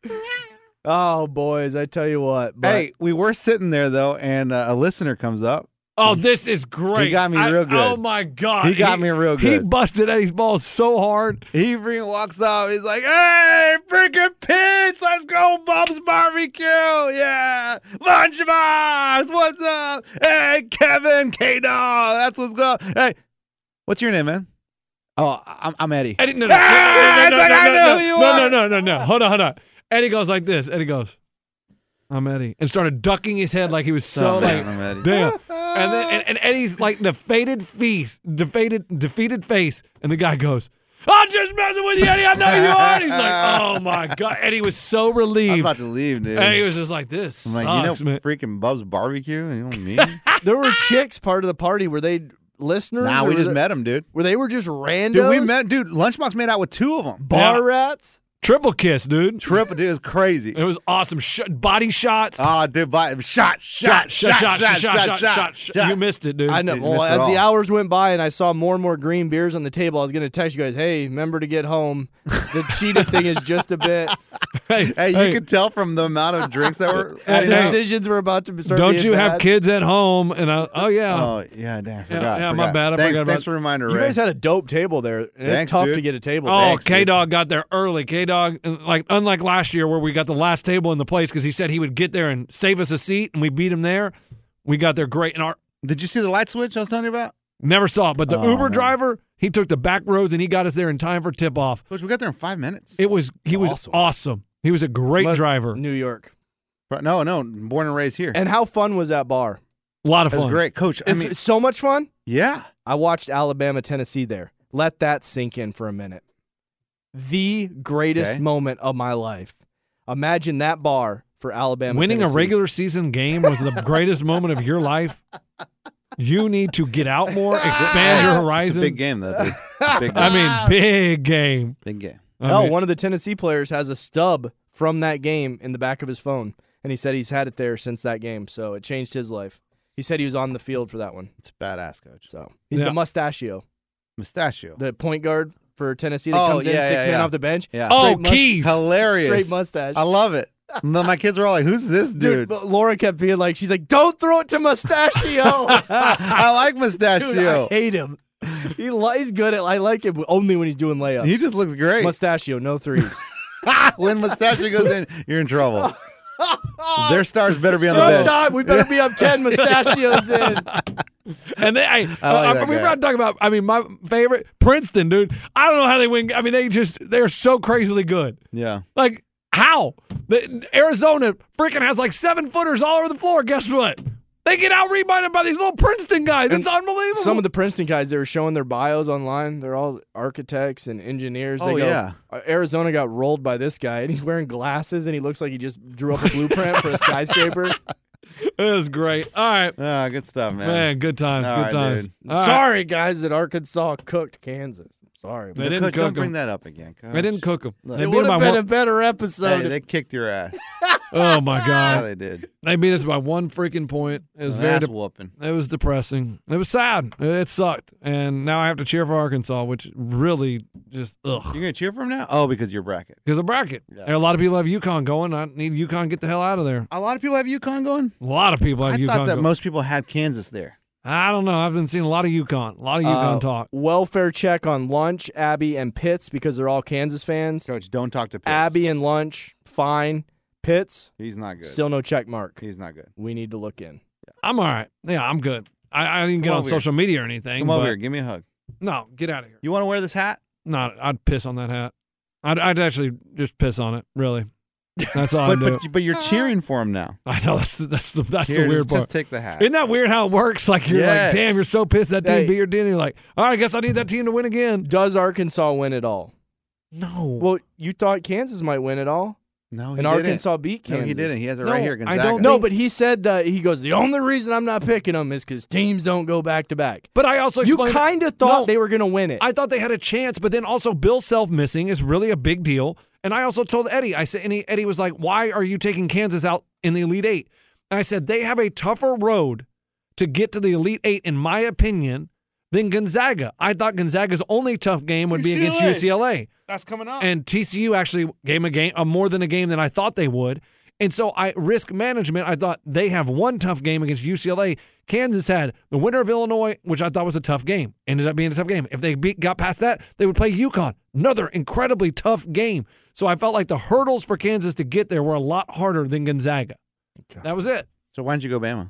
Oh, boys, I tell you what. But Hey, we were sitting there though, and uh, a listener comes up. oh, this is great. He got me I- real good. Oh my god, He got me real He good. busted Eddie's balls so hard. He freaking walks off. He's like, "Hey, freaking Pitts, let's go, Bob's Barbecue, yeah, Lunchbox, what's up? Hey, Kevin, K Dog, that's what's up. Hey, what's your name, man? Oh, I'm, I'm Eddie. Eddie, no, no, Ah, no, no, it's like, no, I no, know no, who you no, are. no, no, no, no. Hold on, hold on. Eddie goes like this. Eddie goes, "I'm Eddie," and started ducking his head like he was so Oh, man, like, I'm Eddie. damn. And then and, and Eddie's like defeated face, defeated, defeated face, and the guy goes, "I'm just messing with you, Eddie. I know you are." And he's like, "Oh my god!" Eddie was so I was relieved, about to leave, dude. and he was just like, "This I'm like, sucks, you know, man." freaking Bub's Barbecue. You know me? there were chicks part of the party. Were they listeners? Nah, or we were just they- met him, dude. Where they were just randos? Dude, we met, dude. Lunchbox made out with two of them. bar Yeah. rats. Triple kiss, dude. Triple, dude, it was crazy. It was awesome. Sh- body shots. Oh, dude, body, shot, shot, shot, shot, shot, shot, shot, shot. You missed it, dude. I know. Dude, Well, missed it as the all. hours went by and I saw more and more green beers on the table, I was going to text you guys, "Hey, remember to get home. The cheetah thing is just a bit. Hey, Hey, you hey, could tell from the amount of drinks that were. The Hey, hey. decisions were about to start. don't being you have bad. kids at home? And I, oh yeah, Oh yeah, damn, I forgot. yeah, forgot. my bad, I thanks, forgot about- thanks for the reminder, You Ray. guys had a dope table there. And Thanks, it's tough dude. to get a table. Oh, Thanks, K dude. Dog got there early. K Dog, like unlike last year where we got the last table in the place because he said he would get there and save us a seat, and we beat him there. We got there great, and our Did you see the light switch I was telling you about? never saw it. But the Oh, Uber man. driver, he took the back roads and he got us there in time for tip off. Coach, we got there in five minutes. It was he was Awesome. awesome. He was a great Must- driver. New York. But no, no, born and raised here. And how fun was that bar? A lot of It was fun. great, Coach. I It's mean, so much fun. yeah. I watched Alabama, Tennessee there. Let that sink in for a minute. The greatest Okay. moment of my life. Imagine that bar for Alabama, Winning Tennessee. a regular season game was the greatest moment of your life. You need to get out more, expand your It's horizon. a big game, though. Dude. Big game. I mean, big game. big game. I Oh, mean, one of the Tennessee players has a stub from that game in the back of his phone, and he said he's had it there since that game, so it changed his life. He said he was on the field for that one, It's badass, Coach. so he's Yeah. the mustachio, Mustachio. the point guard for Tennessee that Oh, comes in yeah, six yeah, men yeah. off the bench. Yeah. oh, Straight must- Keys. Hilarious. Straight mustache. I love it. And then my kids were all like, "Who's this Dude, dude?" but Laura kept being like, she's like, "Don't throw it to Mustachio." I like Dude, Mustachio. I hate him. He li- he's good at. I like him only when he's doing layups. He just looks great. Mustachio, no threes. When Mustachio goes in, you're in trouble. Their stars better be on the Scrub bench. time. We better be up ten. Mustachios in. And then, hey, I like uh, that we guy. were not talking about, I mean, my favorite, Princeton, dude. I don't know how they win. I mean, they just, they're so crazily good. Yeah. Like, how? The, Arizona freaking has like seven footers all over the floor. Guess what? They get out rebounded by these little Princeton guys. It's And unbelievable. Some of the Princeton guys, they were showing their bios online. They're all architects and engineers. They Oh, go, yeah. "Uh, Arizona got rolled by this guy, and he's wearing glasses, and he looks like he just drew up a blueprint for a skyscraper. It was great. All right. Ah, good stuff, man. Man, good times. All good right, times. dude. All right. Sorry, guys, that Arkansas cooked Kansas. Sorry. They The didn't coach, cook don't 'em. bring that up again, Coach. They didn't cook them. Look, They It beat would us have by been a one. better episode. Hey, if- they kicked your ass. Oh my Yeah, god! they did. They beat us by one freaking point. It was An very. ass De- whooping. it was depressing. It was sad. It sucked, and now I have to cheer for Arkansas, which really just ugh. You're gonna cheer for them now? Oh, because your bracket. Because of bracket. Yeah. And a lot of people have UConn going. I need UConn to get the hell out of there. A lot of people have UConn going. A lot of people have I UConn thought that going. most people had Kansas there. I don't know. I've been seeing a lot of UConn. A lot of UConn Uh, talk. Welfare check on Lunch, Abby, and Pitts because they're all Kansas fans. Coach, don't talk to Pitts. Abby and Lunch, fine. Pitts, He's not good. still no check mark. He's not good. We need to look in. I'm all right. Yeah, I'm good. I, I didn't get Come on over social media or anything. Come but over here. Give me a hug. No, get out of here. You want to wear this hat? No, I'd piss on that hat. I'd, I'd actually just piss on it. Really, that's all I But, do. but, but you're cheering for him now. I know that's the, that's the that's Here, the weird just, part. just take the hat. Isn't that weird how it works? Like you're Yes. like, damn, you're so pissed that team Hey. beat your team. And you're like, all right, I guess I need that team to win again. Does Arkansas win it all? No. Well, you thought Kansas might win it all, no, he and didn't. Arkansas beat No, Kansas. he didn't. He has it No, right here. I Gonzaga. don't No, think- but he said that he goes, the only reason I'm not picking them is because teams don't go back to back. But I also You explained kind of thought No. they were going to win it. I thought they had a chance, but then also Bill Self missing is really a big deal. And I also told Eddie, I said, and he, Eddie was like, why are you taking Kansas out in the Elite Eight? And I said, they have a tougher road to get to the Elite Eight, in my opinion, than Gonzaga. I thought Gonzaga's only tough game would be U C L A. against U C L A. That's coming up. And T C U actually gave them a game, a more than a game than I thought they would. And so I risk management. I thought they have one tough game against U C L A. Kansas had the winner of Illinois, which I thought was a tough game. Ended up being a tough game. If they beat, got past that, they would play UConn. Another incredibly tough game. So I felt like the hurdles for Kansas to get there were a lot harder than Gonzaga. That was it. So why don't you go Bama?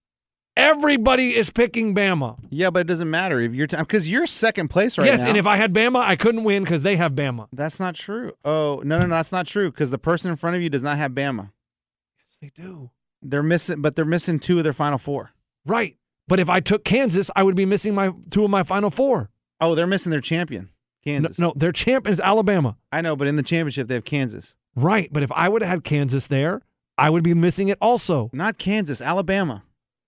Everybody is picking Bama. Yeah, but it doesn't matter if you're because you're second place right yes, now. and if I had Bama, I couldn't win because they have Bama. That's not true. Oh no, no, no, that's not true. Because the person in front of you does not have Bama. Yes, they do. They're missing, but they're missing two of their final four. Right. But if I took Kansas, I would be missing my two of my final four. Oh, they're missing their champion, No, Kansas. no, their champ is Alabama. I know, but in the championship they have Kansas. Right. But if I would have had Kansas there, I would be missing it also. Not Kansas, Alabama.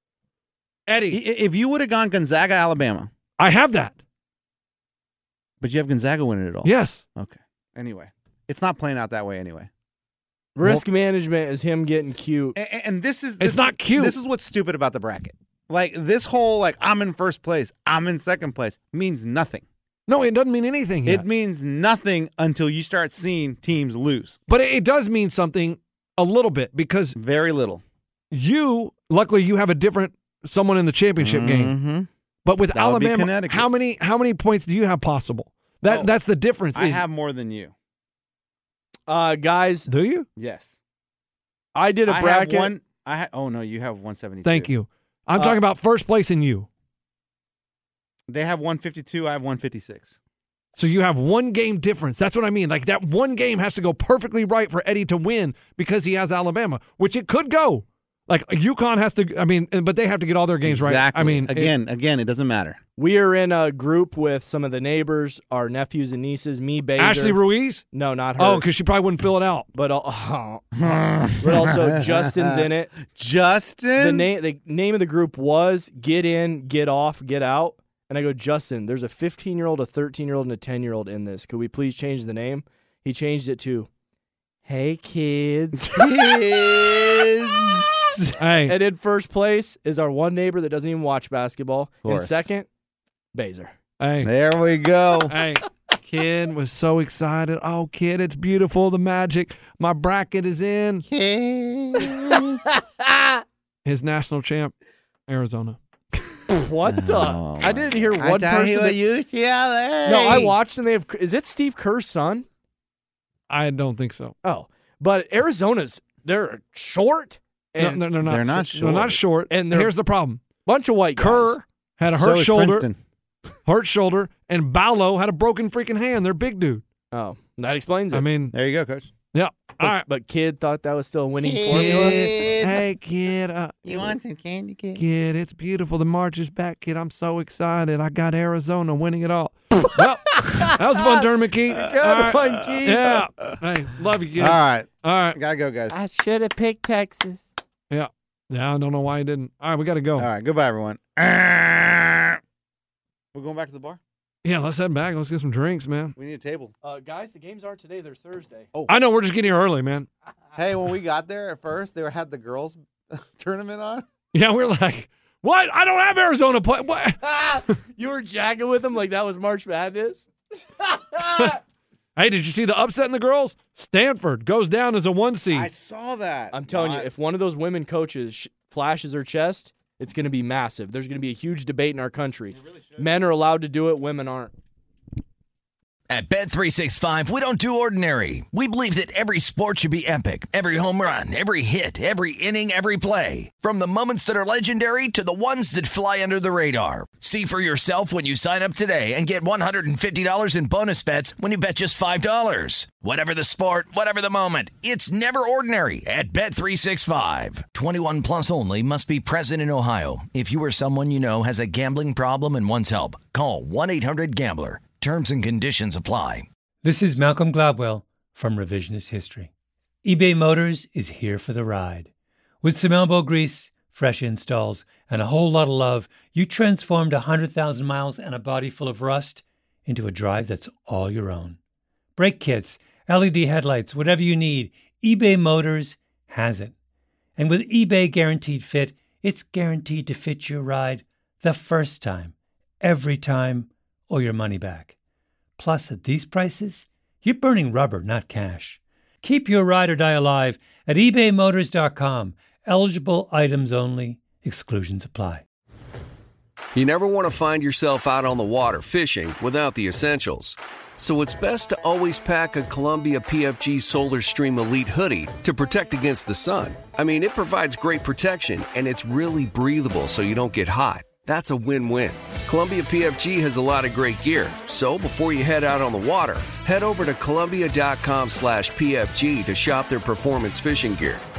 I- Eddie, If you would have gone Gonzaga, Alabama, I have that. but you have Gonzaga winning it all. Yes. Okay. Anyway, it's not playing out that way anyway. Risk management is him getting cute. And, and this is It's this not is- cute. This is what's stupid about the bracket. Like this whole like I'm in first place, I'm in second place means nothing. No, it doesn't mean anything yet. It means nothing until you start seeing teams lose. But it, it does mean something a little bit because Very little. you, luckily, you have a different someone in the championship game. Mhm. But with That would be Alabama, Connecticut. how many how many points do you have possible? That Oh, that's the difference. I is- have more than you. Uh, guys, Do you? Yes. I did a I bracket. have one. I ha- oh no, you have one seventy-two. Thank you. I'm Uh, talking about first place in you. They have one fifty-two. I have one fifty-six. So you have one game difference. That's what I mean. Like that one game has to go perfectly right for Eddie to win because he has Alabama, which it could go. Like UConn has to. I mean, but they have to get all their games Exactly. right. I mean, it- again, again, it doesn't matter. We are in a group with some of the neighbors, our nephews and nieces, me, Baser. Ashley Ruiz. No, not her. Oh, because she probably wouldn't fill it out. But, al- but also Justin's in it. Justin. The name the name of the group was Get In, Get Off, Get Out. And I go, Justin, there's a fifteen-year-old, a thirteen-year-old, and a ten-year-old in this. Could we please change the name? He changed it to, Hey Kids. Kids. Hey, And in first place is our one neighbor that doesn't even watch basketball. In course. second, Baser. hey, There we go. hey. Kid was so excited. Oh, kid, it's beautiful. The magic. My bracket is in. His national champ, Arizona. What the? Oh, I didn't hear I one thought he person. was that- U C L A. no, I watched and they have. Is it Steve Kerr's son? I don't think so. Oh, but Arizona's they're short No, and no, they're not. They're not They're not short. And And they're- here's the problem. bunch of white guys. Kerr had a So hurt is shoulder, Princeton. hurt shoulder, and Ballo had a broken freaking hand. They're big dude. Oh, that explains it. I mean, There you go, Coach. yeah. but, All right. but kid thought that was still a winning Kid. formula. Hey, kid. Uh, You want some candy, kid? Kid, it's beautiful. The March is back, kid. I'm so excited. I got Arizona winning it all. Well, that was a fun tournament, Keith. Good All right. one, Keith. Yeah. Hey, love you, kid. All right. All right. Gotta go, guys. I should have picked Texas. Yeah. Yeah, I don't know why he didn't. All right, we got to go. All right. Goodbye, everyone. We're going back to the bar? Yeah, let's head back. Let's get some drinks, man. We need a table. Uh, guys, the games aren't today. They're Thursday. Oh, I know. We're just getting here early, man. Hey, when we got there at first, they were, had the girls tournament on. Yeah, we're like, what? I don't have Arizona play. What? You were jacking with them like that was March Madness? Hey, did you see the upset in the girls? Stanford goes down as a one seed. I saw that. I'm telling What? you, if one of those women coaches sh- flashes her chest, it's going to be massive. There's going to be a huge debate in our country. Really Men are allowed to do it, women aren't. At Bet three sixty-five, we don't do ordinary. We believe that every sport should be epic. Every home run, every hit, every inning, every play. From the moments that are legendary to the ones that fly under the radar. See for yourself when you sign up today and get one hundred fifty dollars in bonus bets when you bet just five dollars. Whatever the sport, whatever the moment, it's never ordinary at Bet three sixty-five. twenty-one plus only. Must be present in Ohio. If you or someone you know has a gambling problem and wants help, call one eight hundred gambler. Terms and conditions apply. This is Malcolm Gladwell from Revisionist History. eBay Motors is here for the ride. With some elbow grease, fresh installs, and a whole lot of love, you transformed one hundred thousand miles and a body full of rust into a drive that's all your own. Brake kits, L E D headlights, whatever you need, eBay Motors has it. And with eBay Guaranteed Fit, it's guaranteed to fit your ride the first time, every time, or your money back. Plus, at these prices, you're burning rubber, not cash. Keep your ride or die alive at ebay motors dot com. Eligible items only. Exclusions apply. You never want to find yourself out on the water fishing without the essentials. So it's best to always pack a Columbia P F G Solar Stream Elite hoodie to protect against the sun. I mean, it provides great protection, and it's really breathable so you don't get hot. That's a win-win. Columbia P F G has a lot of great gear, so before you head out on the water, head over to Columbia dot com slash P F G to shop their performance fishing gear.